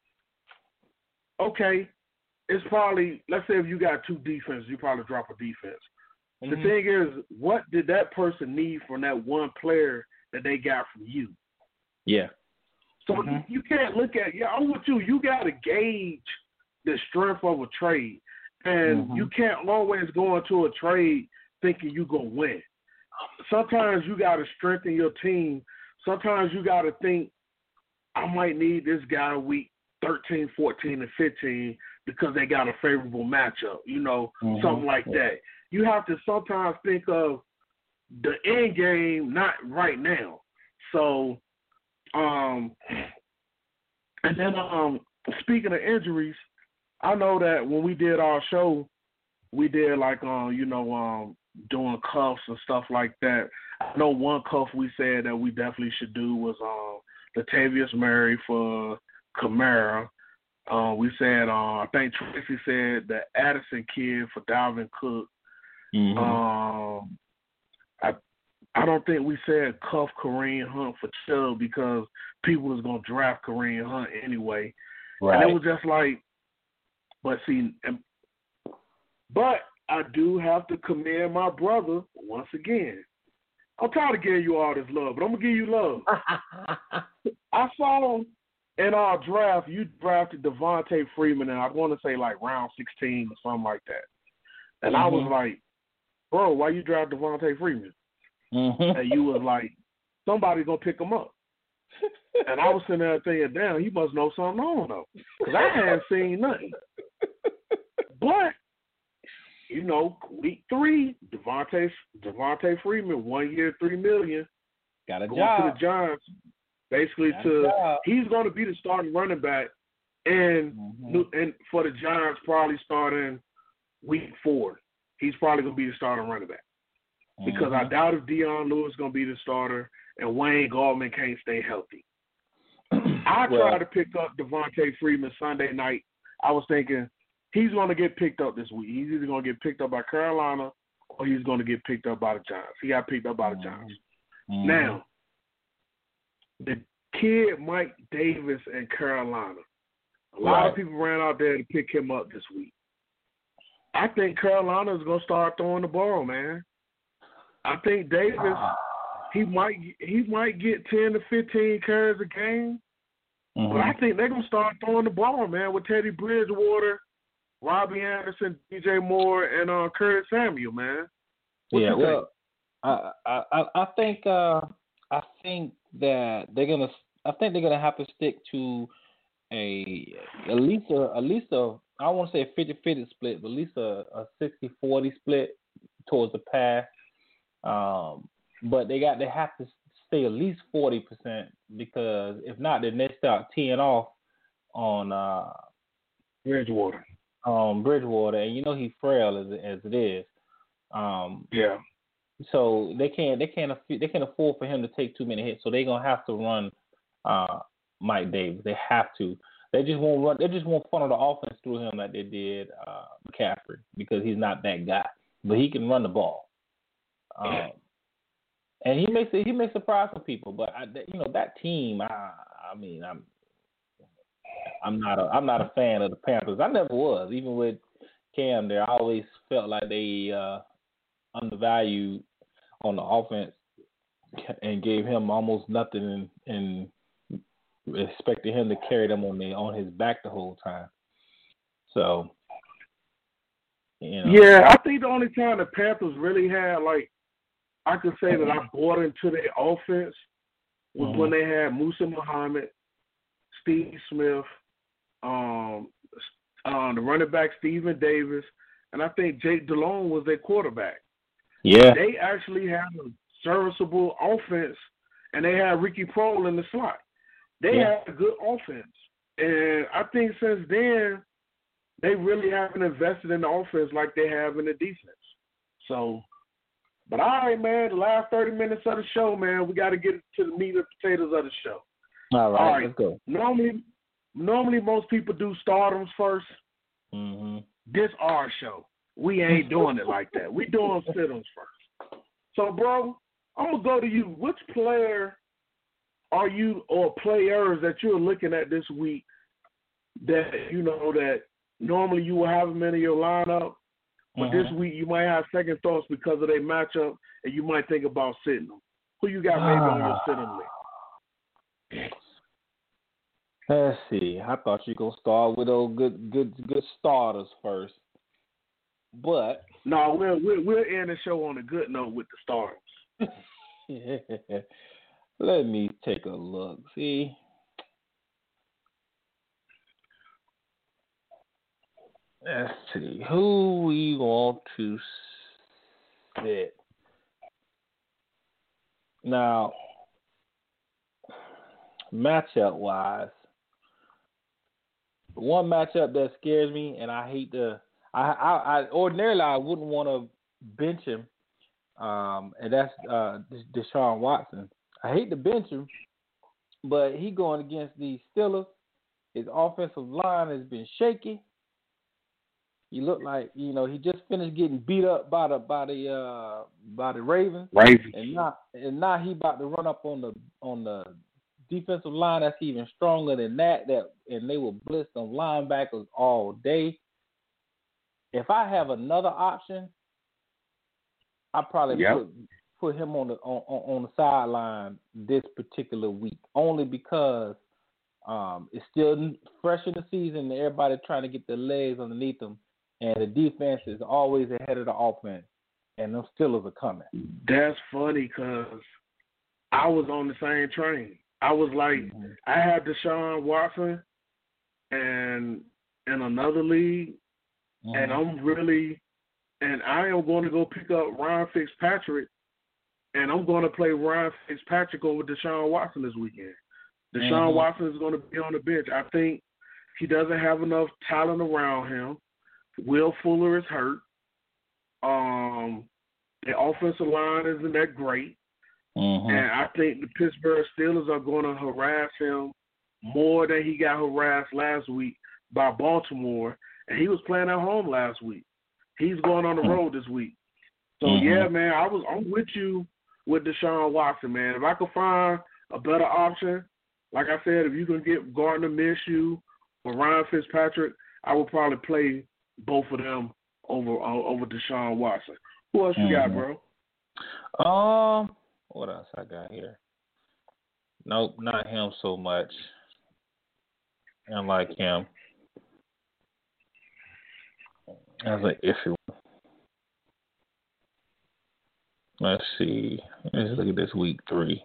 [SPEAKER 2] Okay, it's probably, let's say if you got two defenses, you probably drop a defense. Mm-hmm. The thing is, what did that person need from that one player that they got from you?
[SPEAKER 3] Yeah.
[SPEAKER 2] So
[SPEAKER 3] mm-hmm.
[SPEAKER 2] you, you can't look at, yeah, I'm with you. You got to gauge the strength of a trade. And
[SPEAKER 3] mm-hmm.
[SPEAKER 2] you can't always go into a trade thinking you're going to win. Sometimes you got to strengthen your team. Sometimes you got to think, I might need this guy week thirteen, fourteen, and fifteen because they got a favorable matchup, you know, mm-hmm. something like that. You have to sometimes think of the end game, not right now. So, um, and then um, speaking of injuries, I know that when we did our show, we did like, um, you know, um, doing cuffs and stuff like that. I know one cuff we said that we definitely should do was um, Latavius Murray for Kamara. Uh, we said, uh, I think Tracy said the Addison kid for Dalvin Cook.
[SPEAKER 3] Mm-hmm.
[SPEAKER 2] Um, I I don't think we said cuff Kareem Hunt for Chubb because people was going to draft Kareem Hunt anyway.
[SPEAKER 3] Right.
[SPEAKER 2] And it was just like, but see, but I do have to commend my brother once again. I'm tired of giving you all this love, but I'm going to give you love. I saw in our draft, you drafted Devontae Freeman, and I want to say like round sixteen or something like that. And mm-hmm. I was like, bro, why you draft Devontae Freeman?
[SPEAKER 3] Mm-hmm.
[SPEAKER 2] And you was like, somebody's going to pick him up. And I was sitting there thinking, damn, he must know something I don't know. Because I hadn't seen nothing. But, you know, week three, Devontae, Devontae Freeman, one year, three million dollars.
[SPEAKER 3] Got a
[SPEAKER 2] going
[SPEAKER 3] job.
[SPEAKER 2] to the Giants. basically
[SPEAKER 3] That's
[SPEAKER 2] to
[SPEAKER 3] right.
[SPEAKER 2] he's going to be the starting running back, and
[SPEAKER 3] Mm-hmm.
[SPEAKER 2] and for the Giants probably starting week four. He's probably going to be the starting running back because
[SPEAKER 3] Mm-hmm.
[SPEAKER 2] I doubt if Dion Lewis is going to be the starter and Wayne Gallman can't stay healthy. I
[SPEAKER 3] well,
[SPEAKER 2] tried to pick up Devontae Freeman Sunday night. I was thinking he's going to get picked up this week. He's either going to get picked up by Carolina or he's going to get picked up by the Giants. He got picked up by the Giants.
[SPEAKER 3] mm-hmm.
[SPEAKER 2] Now, the kid Mike Davis in Carolina, a lot
[SPEAKER 3] Right.
[SPEAKER 2] of people ran out there to pick him up this week. I think Carolina is going to start throwing the ball, man. I think Davis, he might he might get ten to fifteen carries a game,
[SPEAKER 3] Mm-hmm.
[SPEAKER 2] but I think they're going to start throwing the ball, man, with Teddy Bridgewater, Robbie Anderson, D J Moore, and uh, Curtis Samuel, man. What
[SPEAKER 3] yeah,
[SPEAKER 2] you
[SPEAKER 3] well,
[SPEAKER 2] think?
[SPEAKER 3] I, I I I think uh, I think that they're gonna I think they're gonna have to stick to a at least a at least a I won't say a fifty-fifty split, but at least a, a sixty-forty split towards the pass. Um, but they got they have to stay at least forty percent because if not, then they start teeing off on uh,
[SPEAKER 2] Bridgewater.
[SPEAKER 3] on Bridgewater, and you know he's frail as as it is. Um,
[SPEAKER 2] Yeah.
[SPEAKER 3] So they can't they can't aff- they can't afford for him to take too many hits. So they're gonna have to run uh, Mike Davis. They have to. They just won't run. They just won't funnel the offense through him like they did uh, McCaffrey because he's not that guy. But he can run the ball, um, and he makes he makes surprise some people. But I, you know that team. I, I mean, I'm I'm not a I'm not a fan of the Panthers. I never was. Even with Cam there, I always felt like they uh, undervalued on the offense and gave him almost nothing and, and expected him to carry them on the on his back the whole time. So, you know.
[SPEAKER 2] Yeah, I think the only time the Panthers really had, like, I could say that I bought into their offense was
[SPEAKER 3] Mhm.
[SPEAKER 2] when they had Musa Muhammad, Steve Smith, um, uh, the running back Stephen Davis, and I think Jake Delhomme was their quarterback.
[SPEAKER 3] Yeah.
[SPEAKER 2] They actually had a serviceable offense, and they had Ricky Prohl in the slot. They
[SPEAKER 3] Yeah.
[SPEAKER 2] had a good offense. And I think since then, they really haven't invested in the offense like they have in the defense. So, but all right, man, the last thirty minutes of the show, man, we got to get to the meat and potatoes of the show.
[SPEAKER 3] All right,
[SPEAKER 2] All right.
[SPEAKER 3] let's go.
[SPEAKER 2] Normally, normally most people do stardoms first.
[SPEAKER 3] Mm-hmm.
[SPEAKER 2] This our show. We ain't doing it like that. We doing sit-ems first. So, bro, I'm going to go to you. Which player are you or players that you're looking at this week that, you know, that normally you will have them in your lineup, but
[SPEAKER 3] Mm-hmm.
[SPEAKER 2] this week you might have second thoughts because of their matchup and you might think about sitting them? Who you got maybe on your sit-em list?
[SPEAKER 3] Let's see. I thought you were gonna start with those good, good, good starters first, but
[SPEAKER 2] No, we'll, we'll, we'll end the show on a good note with the stars.
[SPEAKER 3] let me take a look. See, let's see who we want to sit. Now, matchup wise, one matchup that scares me, and I hate to. I, I, I ordinarily I wouldn't want to bench him, um, and that's uh, Deshaun Watson. I hate to bench him, but he going against the Steelers. His offensive line has been shaky. He looked like you know he just finished getting beat up by the by the uh, by the Ravens,
[SPEAKER 2] Ravens.
[SPEAKER 3] and now and now he about to run up on the on the defensive line that's even stronger than that. That and they will blitz on linebackers all day. If I have another option, I probably
[SPEAKER 2] Yep.
[SPEAKER 3] put put him on the on, on the sideline this particular week, only because um, it's still fresh in the season and everybody trying to get their legs underneath them, and the defense is always ahead of the offense, and them Steelers are coming.
[SPEAKER 2] That's funny because I was on the same train. I was like,
[SPEAKER 3] Mm-hmm.
[SPEAKER 2] I had Deshaun Watson and in another league,
[SPEAKER 3] Mm-hmm.
[SPEAKER 2] and I'm really, and I am going to go pick up Ryan Fitzpatrick, and I'm going to play Ryan Fitzpatrick over Deshaun Watson this weekend. Deshaun
[SPEAKER 3] mm-hmm.
[SPEAKER 2] Watson is going to be on the bench. I think he doesn't have enough talent around him. Will Fuller is hurt. Um, the offensive line isn't that great.
[SPEAKER 3] Mm-hmm.
[SPEAKER 2] And I think the Pittsburgh Steelers are going to harass him more than he got harassed last week by Baltimore. And he was playing at home last week. He's going on the road this week. So,
[SPEAKER 3] mm-hmm.
[SPEAKER 2] yeah, man, I was, I'm with you with Deshaun Watson, man. If I could find a better option, like I said, if you can get Gardner Minshew or Ryan Fitzpatrick, I would probably play both of them over uh, over Deshaun Watson. Who else you
[SPEAKER 3] mm-hmm.
[SPEAKER 2] got,
[SPEAKER 3] bro? Um, what else I got here? Nope, not him so much. I like him. That's an iffy one. Let's see. Let's look at this week three.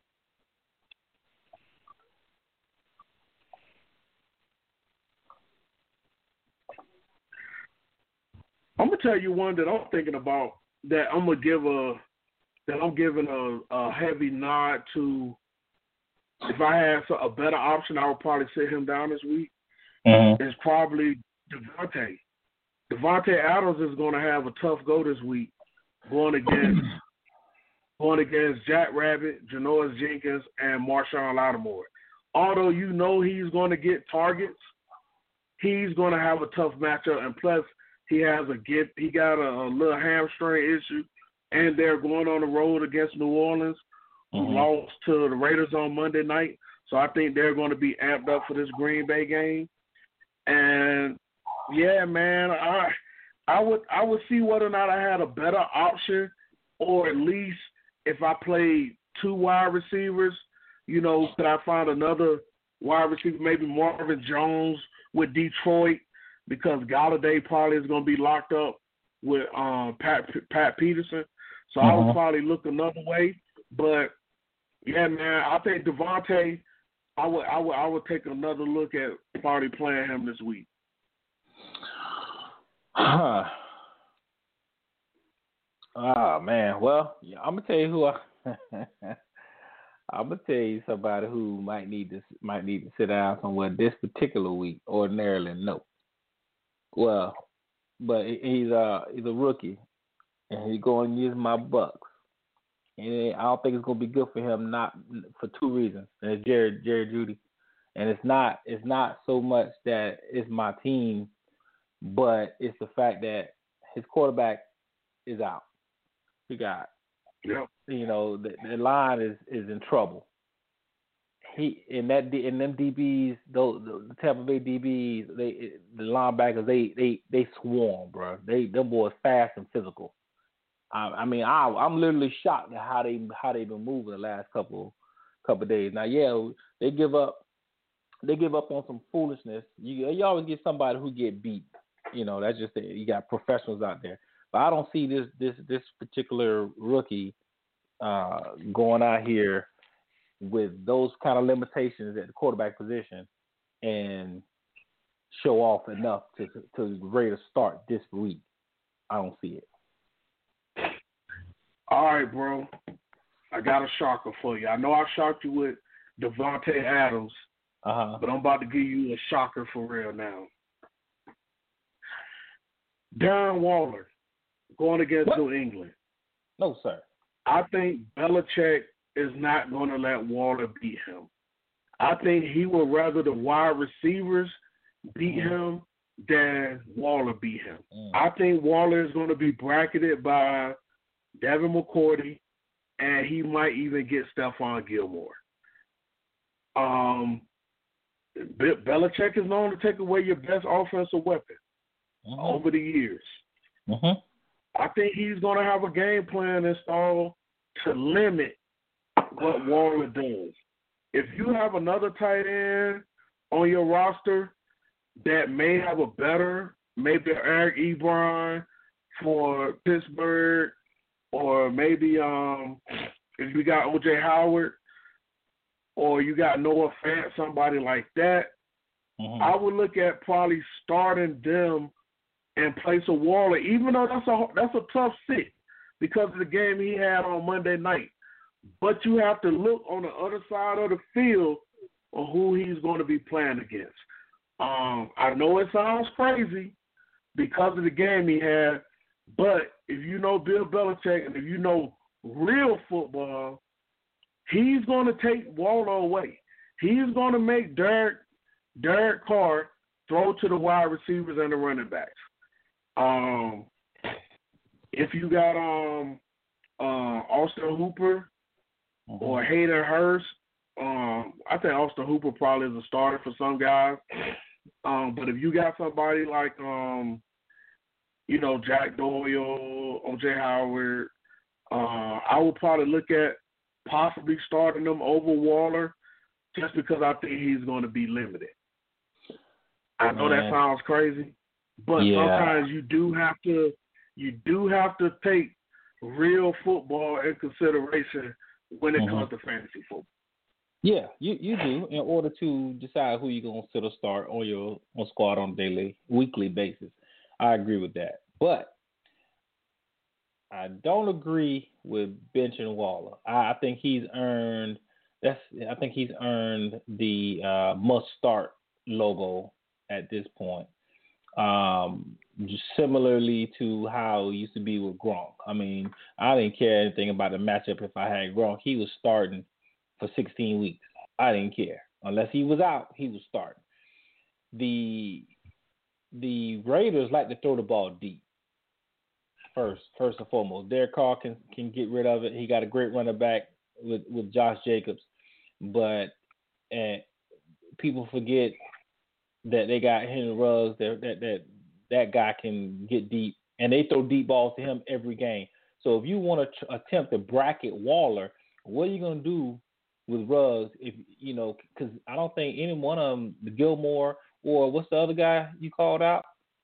[SPEAKER 2] I'm gonna tell you one that I'm thinking about that I'm gonna give a that I'm giving a, a heavy nod to. If I had a better option, I would probably sit him down this week.
[SPEAKER 3] Mm-hmm.
[SPEAKER 2] It's probably Devontae. Devontae Adams is going to have a tough go this week, going against going against Jack Rabbit, Janoris Jenkins, and Marshawn Lattimore. Although you know he's going to get targets, he's going to have a tough matchup, and plus he has a get he got a, a little hamstring issue, and they're going on the road against New Orleans, who mm-hmm. lost to the Raiders on Monday night. So I think they're going to be amped up for this Green Bay game. And yeah, man, I I would I would see whether or not I had a better option, or at least if I played two wide receivers, you know, could I find another wide receiver, maybe Marvin Jones with Detroit, because Galladay probably is going to be locked up with um, Pat Pat Peterson. So mm-hmm. I would probably look another way. But yeah, man, I think Devontae, I would I would I would take another look at probably playing him this week.
[SPEAKER 3] Huh. Oh man, well, I'm gonna tell you who I. I'm gonna tell you somebody who might need to might need to sit down somewhere this particular week. Ordinarily, no. Well, but he's uh he's a rookie, and he's going to use my Bucks. And I don't think it's gonna be good for him, not for two reasons. And it's Jared Jared Judy, and it's not it's not so much that it's my team, but it's the fact that his quarterback is out. He got,
[SPEAKER 2] yeah.
[SPEAKER 3] you know, the, the line is, is in trouble. He in that in them D Bs, those the Tampa Bay D Bs, they the linebackers they they they swarm, bro. They them boys fast and physical. I, I mean, I I'm literally shocked at how they how they've been moving the last couple couple of days. Now, yeah, they give up they give up on some foolishness. You you always get somebody who get beat. You know, that's just you got professionals out there. But I don't see this this this particular rookie uh, going out here with those kind of limitations at the quarterback position and show off enough to to ready to start this week. I don't see it.
[SPEAKER 2] All right, bro. I got a shocker for you. I know I shocked you with Devontae Adams,
[SPEAKER 3] uh-huh.
[SPEAKER 2] but I'm about to give you a shocker for real now. Darren Waller going against
[SPEAKER 3] what?
[SPEAKER 2] New England.
[SPEAKER 3] No, sir.
[SPEAKER 2] I think Belichick is not going to let Waller beat him. I think he would rather the wide receivers beat mm. him than Waller beat him. Mm. I think Waller is going to be bracketed by Devin McCourty, and he might even get Stephon Gilmore. Um, Be- Belichick is known to take away your best offensive weapon mm-hmm. over the years.
[SPEAKER 3] Mm-hmm.
[SPEAKER 2] I think he's going to have a game plan installed to limit what Waller does. If you have another tight end on your roster that may have a better, maybe Eric Ebron for Pittsburgh, or maybe um, if you got O J Howard, or you got Noah Fant, somebody like that, mm-hmm. I would look at probably starting them in place of Waller, even though that's a that's a tough sit because of the game he had on Monday night. But you have to look on the other side of the field on who he's going to be playing against. Um, I know it sounds crazy because of the game he had, but if you know Bill Belichick and if you know real football, he's going to take Waller away. He's going to make Derek, Derek Carr throw to the wide receivers and the running backs. Um, if you got um, uh, Austin Hooper mm-hmm. or Hayden Hurst, um, I think Austin Hooper probably is a starter for some guys. Um, but if you got somebody like, um, you know, Jack Doyle, O J Howard, uh, I would probably look at possibly starting them over Waller just because I think he's going to be limited. I know Man. that sounds crazy, but yeah. sometimes you do have to you do have to take real football in consideration when it mm-hmm. comes to fantasy football.
[SPEAKER 3] Yeah, you, you do in order to decide who you're gonna sit or start on your on squad on a daily, weekly basis. I agree with that, but I don't agree with benching Waller. I, I think he's earned that's. I think he's earned the uh, must start logo at this point. Um, just similarly to how it used to be with Gronk. I mean, I didn't care anything about the matchup if I had Gronk. He was starting for sixteen weeks. I didn't care. Unless he was out, he was starting. The the Raiders like to throw the ball deep. First, first and foremost, Derek Carr can, can get rid of it. He got a great running back with, with Josh Jacobs, but and people forget that they got Henry Ruggs. That that that that guy can get deep, and they throw deep balls to him every game. So if you want to tr- attempt to bracket Waller, what are you gonna do with Ruggs? If you know, because I don't think any one of them, the Gilmore or what's the other guy you called out?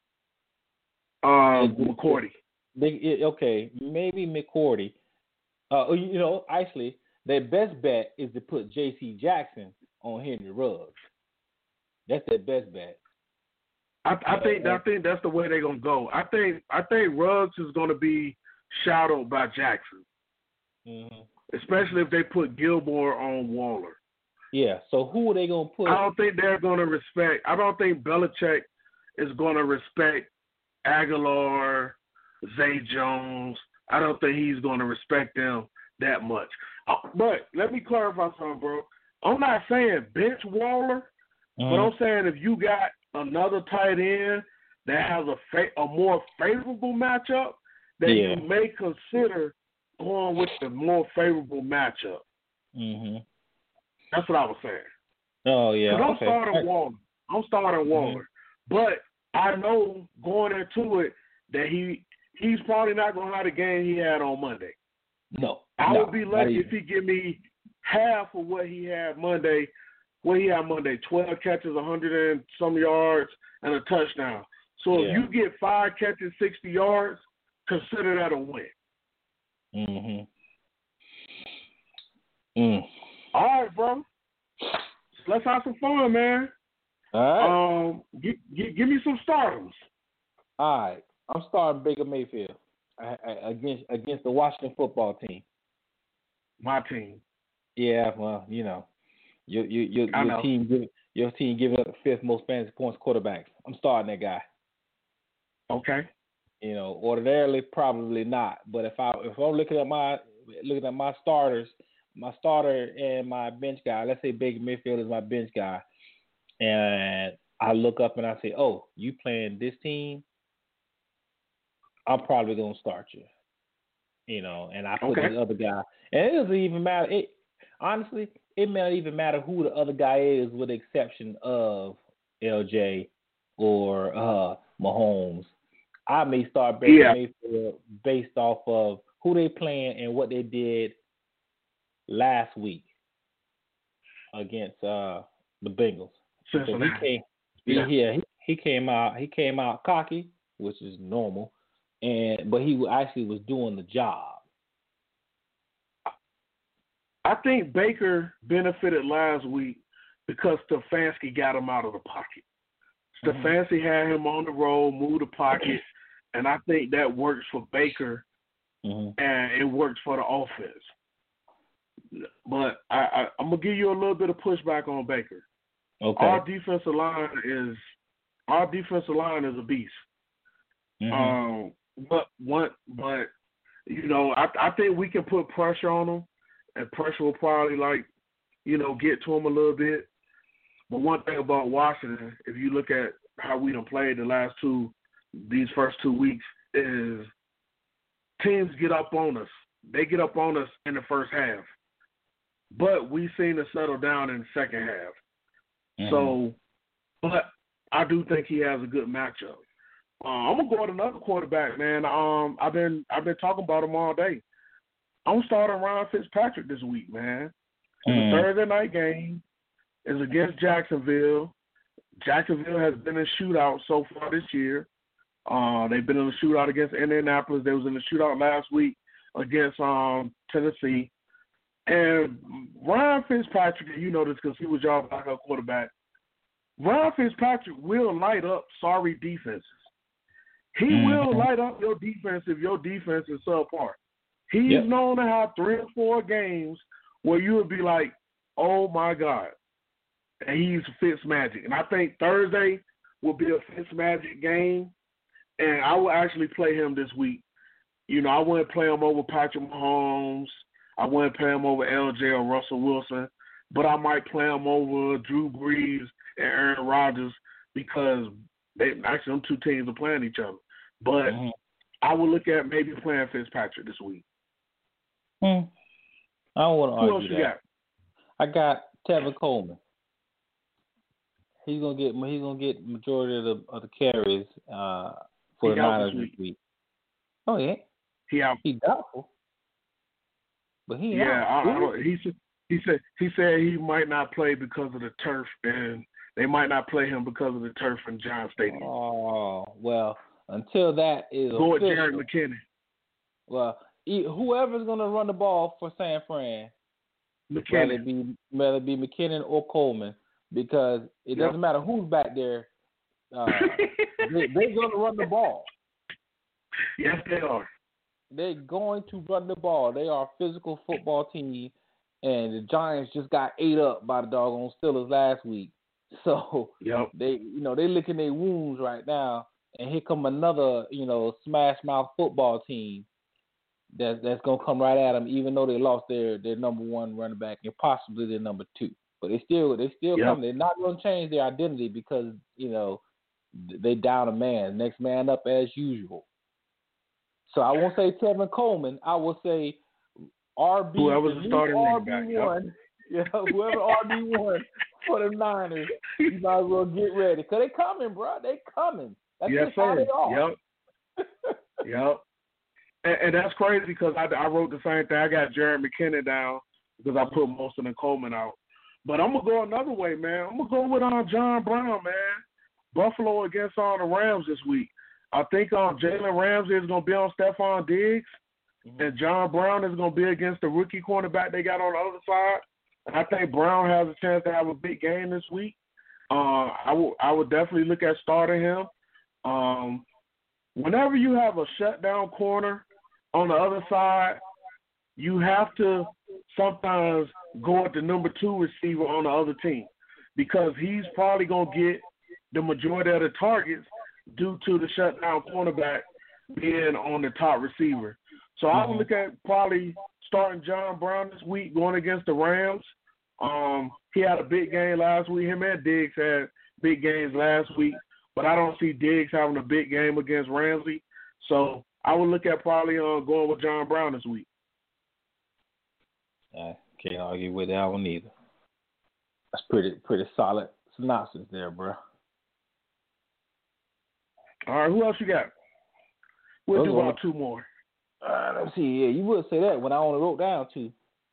[SPEAKER 2] Um, McCourty.
[SPEAKER 3] They, okay, maybe McCourty. Uh, you know, actually, their best bet is to put J C Jackson on Henry Ruggs. That's their best bet.
[SPEAKER 2] I, I think I think that's the way they're gonna go. I think I think Ruggs is gonna be shadowed by Jackson,
[SPEAKER 3] mm-hmm.
[SPEAKER 2] especially if they put Gilmore on Waller.
[SPEAKER 3] Yeah. So who are they gonna put?
[SPEAKER 2] I don't think they're gonna respect. I don't think Belichick is gonna respect Aguilar, Zay Jones. I don't think he's going to respect them that much. Uh, but let me clarify something, bro. I'm not saying bench Waller, mm-hmm. but I'm saying if you got another tight end that has a fa- a more favorable matchup, that yeah. you may consider going with the more favorable matchup.
[SPEAKER 3] Mm-hmm.
[SPEAKER 2] That's what I was saying.
[SPEAKER 3] Oh, yeah.
[SPEAKER 2] I'm
[SPEAKER 3] okay.
[SPEAKER 2] starting Waller. I'm starting Waller. Mm-hmm. But I know going into it that he – he's probably not going to have the game he had on Monday.
[SPEAKER 3] No.
[SPEAKER 2] I
[SPEAKER 3] no,
[SPEAKER 2] would be lucky if he give me half of what he had Monday. What he had Monday, twelve catches, one hundred and some yards, and a touchdown. So
[SPEAKER 3] yeah.
[SPEAKER 2] if you get five catches, sixty yards, consider that a win.
[SPEAKER 3] Mm-hmm. Mm.
[SPEAKER 2] All right, bro. Let's have some fun, man.
[SPEAKER 3] All right.
[SPEAKER 2] Um, give, give, give me some starters.
[SPEAKER 3] All right. I'm starting Baker Mayfield against against the Washington football team.
[SPEAKER 2] My team.
[SPEAKER 3] Yeah, well, you know, your your your, your
[SPEAKER 2] know.
[SPEAKER 3] team give, your team giving up the fifth most fantasy points quarterbacks. I'm starting that guy.
[SPEAKER 2] Okay.
[SPEAKER 3] You know, ordinarily probably not, but if I if I'm looking at my looking at my starters, my starter and my bench guy. Let's say Baker Mayfield is my bench guy, and I look up and I say, "Oh, you playing this team? I'm probably gonna start you." You know, and I put
[SPEAKER 2] okay.
[SPEAKER 3] the other guy, and it doesn't even matter. It honestly, it may not even matter who the other guy is, with the exception of L J or uh, Mahomes. I may start Baker
[SPEAKER 2] yeah.
[SPEAKER 3] Mayfield based off of who they playing and what they did last week against uh, the Bengals. So he came,
[SPEAKER 2] yeah,
[SPEAKER 3] yeah, he, he came out, he came out cocky, which is normal, and but he actually was doing the job.
[SPEAKER 2] I think Baker benefited last week because Stefanski got him out of the pocket.
[SPEAKER 3] Mm-hmm.
[SPEAKER 2] Stefanski had him on the road, moved the pocket, and I think that works for Baker,
[SPEAKER 3] mm-hmm.
[SPEAKER 2] and it works for the offense. but I, I, I'm gonna give you a little bit of pushback on Baker.
[SPEAKER 3] Okay.
[SPEAKER 2] Our defensive line is our defensive line is a beast.
[SPEAKER 3] Mm-hmm.
[SPEAKER 2] Um, but what? But you know, I, I think we can put pressure on them, and pressure will probably like, you know, get to them a little bit. But one thing about Washington, if you look at how we done played the last two, these first two weeks, is teams get up on us. They get up on us in the first half, but we seem to settle down in the second half. Mm-hmm. So, but I do think he has a good matchup. Uh, I'm gonna go with another quarterback, man. Um, I've been I've been talking about him all day. I'm starting Ryan Fitzpatrick this week, man. It's mm-hmm. a Thursday night game. It's against Jacksonville. Jacksonville has been in shootouts so far this year. Uh, they've been in a shootout against Indianapolis. They was in the shootout last week against um, Tennessee. And Ryan Fitzpatrick, you know this because he was y'all backup quarterback. Ryan Fitzpatrick will light up sorry defenses. He mm-hmm. will light up your defense if your defense is subpar. He's yep. known to have three or four games where you would be like, oh, my God. And he's Fitzmagic. And I think Thursday will be a Fitzmagic game, and I will actually play him this week. You know, I wouldn't play him over Patrick Mahomes. I wouldn't play him over L J or Russell Wilson, but I might play him over Drew Brees and Aaron Rodgers because they actually them two teams are playing each other. But mm-hmm. I would look at maybe playing Fitzpatrick this week.
[SPEAKER 3] Hmm. I don't want to
[SPEAKER 2] Who
[SPEAKER 3] argue
[SPEAKER 2] else you
[SPEAKER 3] that.
[SPEAKER 2] got?
[SPEAKER 3] I got Tevin Coleman. He's gonna get he's gonna get majority of the of the carries uh, for
[SPEAKER 2] he
[SPEAKER 3] the Niners this week. Oh yeah,
[SPEAKER 2] he out.
[SPEAKER 3] He doubtful, but he
[SPEAKER 2] yeah.
[SPEAKER 3] out.
[SPEAKER 2] I, I, he said he said he said he might not play because of the turf, and they might not play him because of the turf in Giants Stadium.
[SPEAKER 3] Oh well, until that is
[SPEAKER 2] go with
[SPEAKER 3] official,
[SPEAKER 2] Jerick McKinnon.
[SPEAKER 3] Well, whoever's gonna run the ball for San Fran,
[SPEAKER 2] McKinnon.
[SPEAKER 3] whether it be whether it be McKinnon or Coleman. Because it doesn't yep. matter who's back there, uh, they, they're going to run the ball.
[SPEAKER 2] Yes, they are.
[SPEAKER 3] They're going to run the ball. They are a physical football team, and the Giants just got ate up by the doggone Steelers last week. So
[SPEAKER 2] yep.
[SPEAKER 3] they, you know, they licking their wounds right now. And here come another, you know, smash mouth football team that that's going to come right at them, even though they lost their their number one running back and possibly their number two. But they still, they still
[SPEAKER 2] yep.
[SPEAKER 3] come. They're not going to change their identity because, you know, they down a man. Next man up as usual. So I won't say Tevin Coleman. I will say R B.
[SPEAKER 2] Whoever's the starting
[SPEAKER 3] R B
[SPEAKER 2] running
[SPEAKER 3] one. Yep. Yeah, whoever R B one for the Niners, you might as well get ready. Because they coming, bro. They coming. That's
[SPEAKER 2] yes,
[SPEAKER 3] just how
[SPEAKER 2] sir.
[SPEAKER 3] they are.
[SPEAKER 2] Yep. yep. And, and that's crazy because I, I wrote the same thing. I got Jerick McKinnon down because I put most of the Coleman out. But I'm going to go another way, man. I'm going to go with uh, John Brown, man. Buffalo against uh, the Rams this week. I think um, Jalen Ramsey is going to be on Stephon Diggs, mm-hmm. and John Brown is going to be against the rookie cornerback they got on the other side. And I think Brown has a chance to have a big game this week. Uh, I will I would definitely look at starting him. Um, whenever you have a shutdown corner on the other side, you have to sometimes go at the number two receiver on the other team because he's probably going to get the majority of the targets due to the shutdown cornerback being on the top receiver. So mm-hmm. I would look at probably starting John Brown this week going against the Rams. Um, he had a big game last week. Him and Diggs had big games last week, but I don't see Diggs having a big game against Ramsey. So I would look at probably uh, going with John Brown this week.
[SPEAKER 3] I can't argue with that one either. That's pretty pretty solid synopsis there, bro.
[SPEAKER 2] All right, who else you got? We'll
[SPEAKER 3] Those
[SPEAKER 2] do about
[SPEAKER 3] are,
[SPEAKER 2] two more.
[SPEAKER 3] Uh, let's see. Yeah, you would say that when I only wrote down two.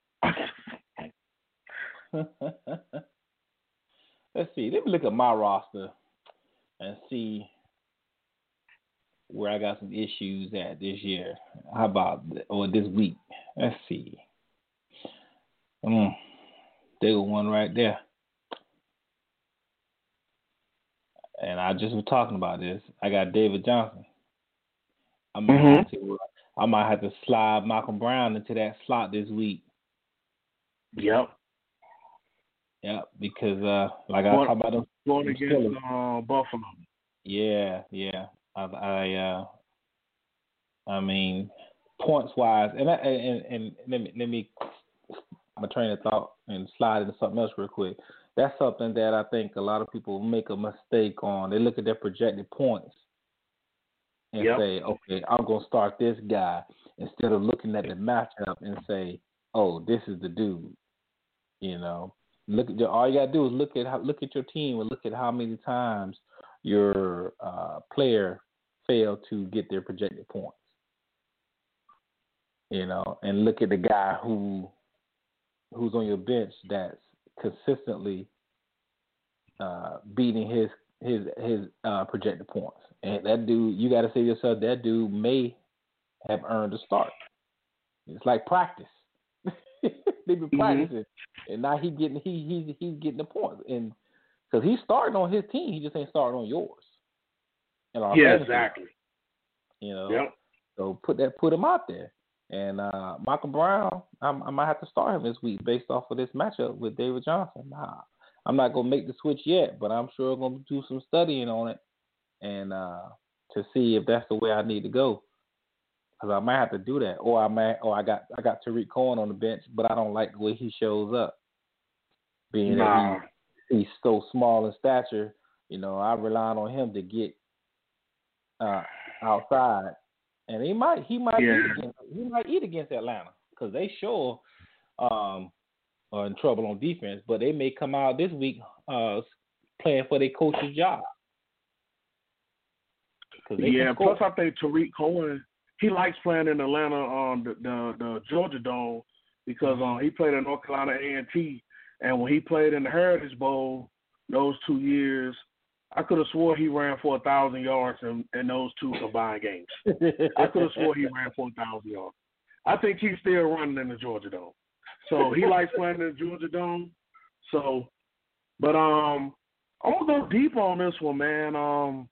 [SPEAKER 3] Let's see. Let me look at my roster and see where I got some issues at this year. How about or this week? Let's see. Mm, there was one right there. And I just was talking about this. I got David Johnson. I might, mm-hmm. have to, I might have to slide Malcolm Brown into that slot this week.
[SPEAKER 2] Yep.
[SPEAKER 3] Yeah, because uh, like I
[SPEAKER 2] Going,
[SPEAKER 3] talked about them
[SPEAKER 2] going
[SPEAKER 3] them
[SPEAKER 2] against
[SPEAKER 3] Steelers.
[SPEAKER 2] uh, Buffalo.
[SPEAKER 3] Yeah, yeah. I, I uh, I mean, points wise, and I, and and let me let me my train of thought and slide into something else real quick. That's something that I think a lot of people make a mistake on. They look at their projected points and
[SPEAKER 2] Yep.
[SPEAKER 3] say, okay, I'm gonna start this guy instead of looking at the matchup and say, oh, this is the dude. You know, look at your, all you gotta do is look at how, look at your team and look at how many times your uh, player failed to get their projected points. You know, and look at the guy who who's on your bench that's consistently uh, beating his his his uh, projected points. And that dude, you got to say to yourself, that dude may have earned a start. It's like practice. They've been practicing, mm-hmm. and now he getting he he's he's getting the points, and because he's starting on his team, he just ain't starting on yours.
[SPEAKER 2] Yeah, exactly.
[SPEAKER 3] You know,
[SPEAKER 2] yep.
[SPEAKER 3] So put that put him out there. And uh, Michael Brown, I'm, I might have to start him this week based off of this matchup with David Johnson. Nah, I'm not gonna make the switch yet, but I'm sure I'm gonna do some studying on it and uh, to see if that's the way I need to go. Because I might have to do that, or I might, or I got I got Tariq Cohen on the bench, but I don't like the way he shows up. Being
[SPEAKER 2] nah.
[SPEAKER 3] that he, he's so small in stature, you know, I rely on him to get uh, outside. And he might he might
[SPEAKER 2] yeah.
[SPEAKER 3] eat against, he might eat against Atlanta because they sure um, are in trouble on defense. But they may come out this week uh, playing for their coach's job.
[SPEAKER 2] Yeah. Plus, I think Tariq Cohen he likes playing in Atlanta on the, the the Georgia Dome because um, he played in North Carolina A and T, and when he played in the Heritage Bowl those two years. I could have swore he ran for a thousand yards in, in those two combined games. I could have swore he ran for a thousand yards. I think he's still running in the Georgia Dome. So he likes playing in the Georgia Dome. So, but um, I'm gonna go deep on this one, man. Um,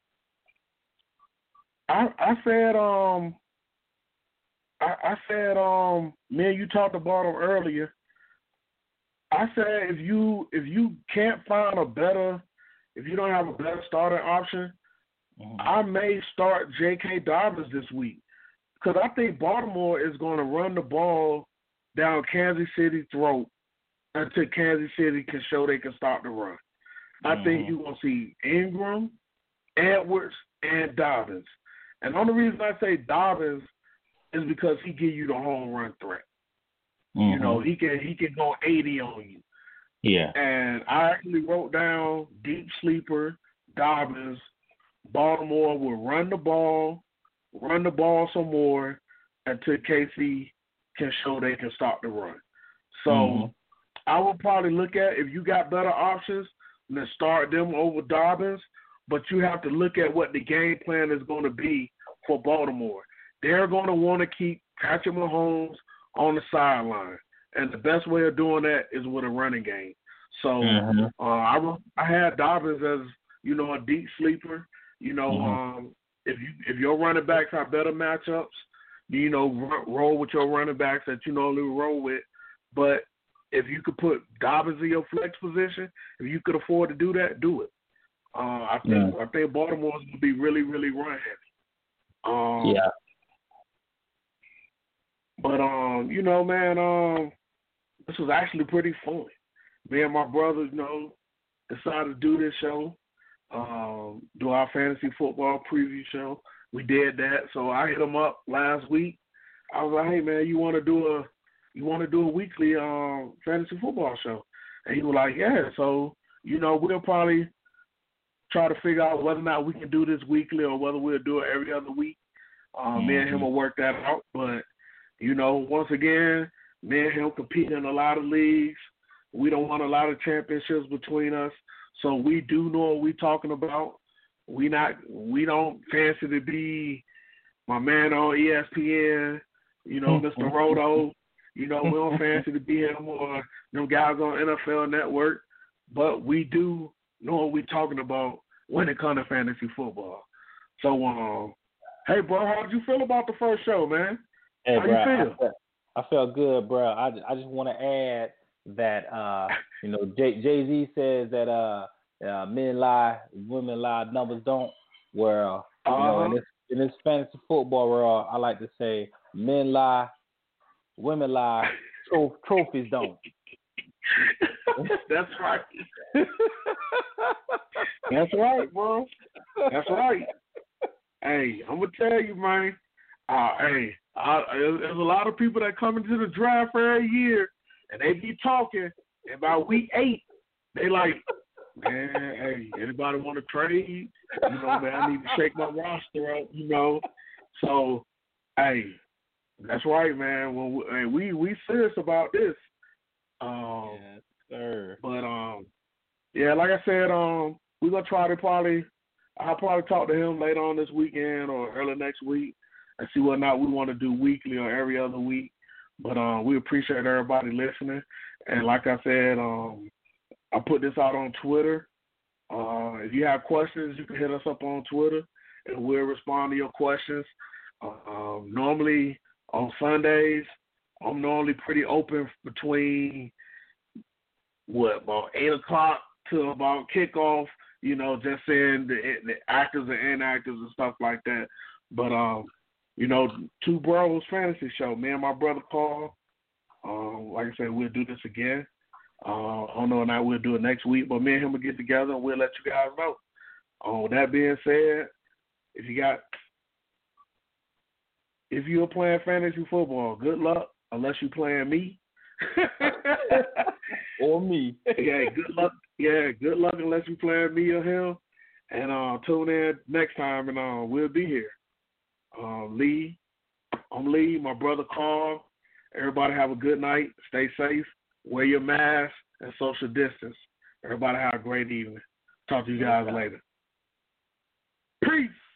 [SPEAKER 2] I I said um, I, I said um, me and you talked about him earlier. I said if you if you can't find a better If you don't have a better starting option, mm-hmm. I may start J K. Dobbins this week because I think Baltimore is going to run the ball down Kansas City's throat until Kansas City can show they can stop the run. I mm-hmm. think you're going to see Ingram, Edwards, and Dobbins. And the only reason I say Dobbins is because he give you the home run threat. Mm-hmm. You know, he can he can go eighty on you.
[SPEAKER 3] Yeah.
[SPEAKER 2] And I actually wrote down deep sleeper, Dobbins. Baltimore will run the ball, run the ball some more until K C can show they can stop the run. So mm-hmm. I would probably look at if you got better options, then start them over Dobbins. But you have to look at what the game plan is going to be for Baltimore. They're going to want to keep Patrick Mahomes on the sideline. And the best way of doing that is with a running game. So mm-hmm. uh, I I had Dobbins as, you know, a deep sleeper. You know, mm-hmm. um, if you if your running backs have better matchups, you know, r- roll with your running backs that you normally roll with. But if you could put Dobbins in your flex position, if you could afford to do that, do it. Uh, I think yeah. I think Baltimore's going to be really, really run heavy. Um,
[SPEAKER 3] yeah.
[SPEAKER 2] But um, you know, man, um, this was actually pretty fun. Me and my brothers, you know, decided to do this show, um, do our fantasy football preview show. We did that, so I hit him up last week. I was like, "Hey, man, you want to do a you want to do a weekly um, fantasy football show?" And he was like, "Yeah." So you know, we'll probably try to figure out whether or not we can do this weekly or whether we'll do it every other week. Um, mm-hmm. Me and him will work that out, but. You know, once again, me and him compete in a lot of leagues. We don't want a lot of championships between us, so we do know what we're talking about. We not, we don't fancy to be my man on E S P N, you know, Mister Roto. You know, we don't fancy to be him or them guys on N F L Network, but we do know what we're talking about when it comes to fantasy football. So, um, hey, bro, how did you feel about the first show, man?
[SPEAKER 3] Hey,
[SPEAKER 2] How
[SPEAKER 3] bro,
[SPEAKER 2] you feel?
[SPEAKER 3] I felt, I felt good, bro. I, I just want to add that uh, you know Jay Z says that uh, uh, men lie, women lie, numbers don't. Where uh, you
[SPEAKER 2] uh-huh.
[SPEAKER 3] know in this in this fantasy football world, I like to say men lie, women lie, tro- trophies don't.
[SPEAKER 2] That's right. That's right, bro. That's right. Hey, I'm gonna tell you, man. Uh, hey, I, there's a lot of people that come into the draft every year, and they be talking. And by week eight, they like, man, hey, anybody want to trade? You know, man, I need to shake my roster up. You know, so hey, that's right, man. When we hey, we, we serious about this. Um,
[SPEAKER 3] yes, sir.
[SPEAKER 2] But um, yeah, like I said, um, we're gonna try to probably. I'll probably talk to him later on this weekend or early next week and see whether or not we want to do weekly or every other week. But um, we appreciate everybody listening. And like I said, um, I put this out on Twitter. Uh, if you have questions, you can hit us up on Twitter, and we'll respond to your questions. Um, normally on Sundays, I'm normally pretty open between what about eight o'clock to about kickoff. You know, just saying the, the actors and inactors and stuff like that. But, um, you know, Two Bros Fantasy Show, me and my brother Carl, um, like I said, we'll do this again. Uh, I don't know if not we'll do it next week, but me and him will get together and we'll let you guys know. Uh, with that being said, if you got, if you're playing fantasy football, good luck, unless you're playing me.
[SPEAKER 3] Or me.
[SPEAKER 2] Yeah, good luck. Yeah, good luck unless you play me or him. And uh, tune in next time, and uh, we'll be here. Uh, Lee, I'm Lee, my brother Carl. Everybody have a good night. Stay safe. Wear your mask and social distance. Everybody have a great evening. Talk to you guys later. Peace.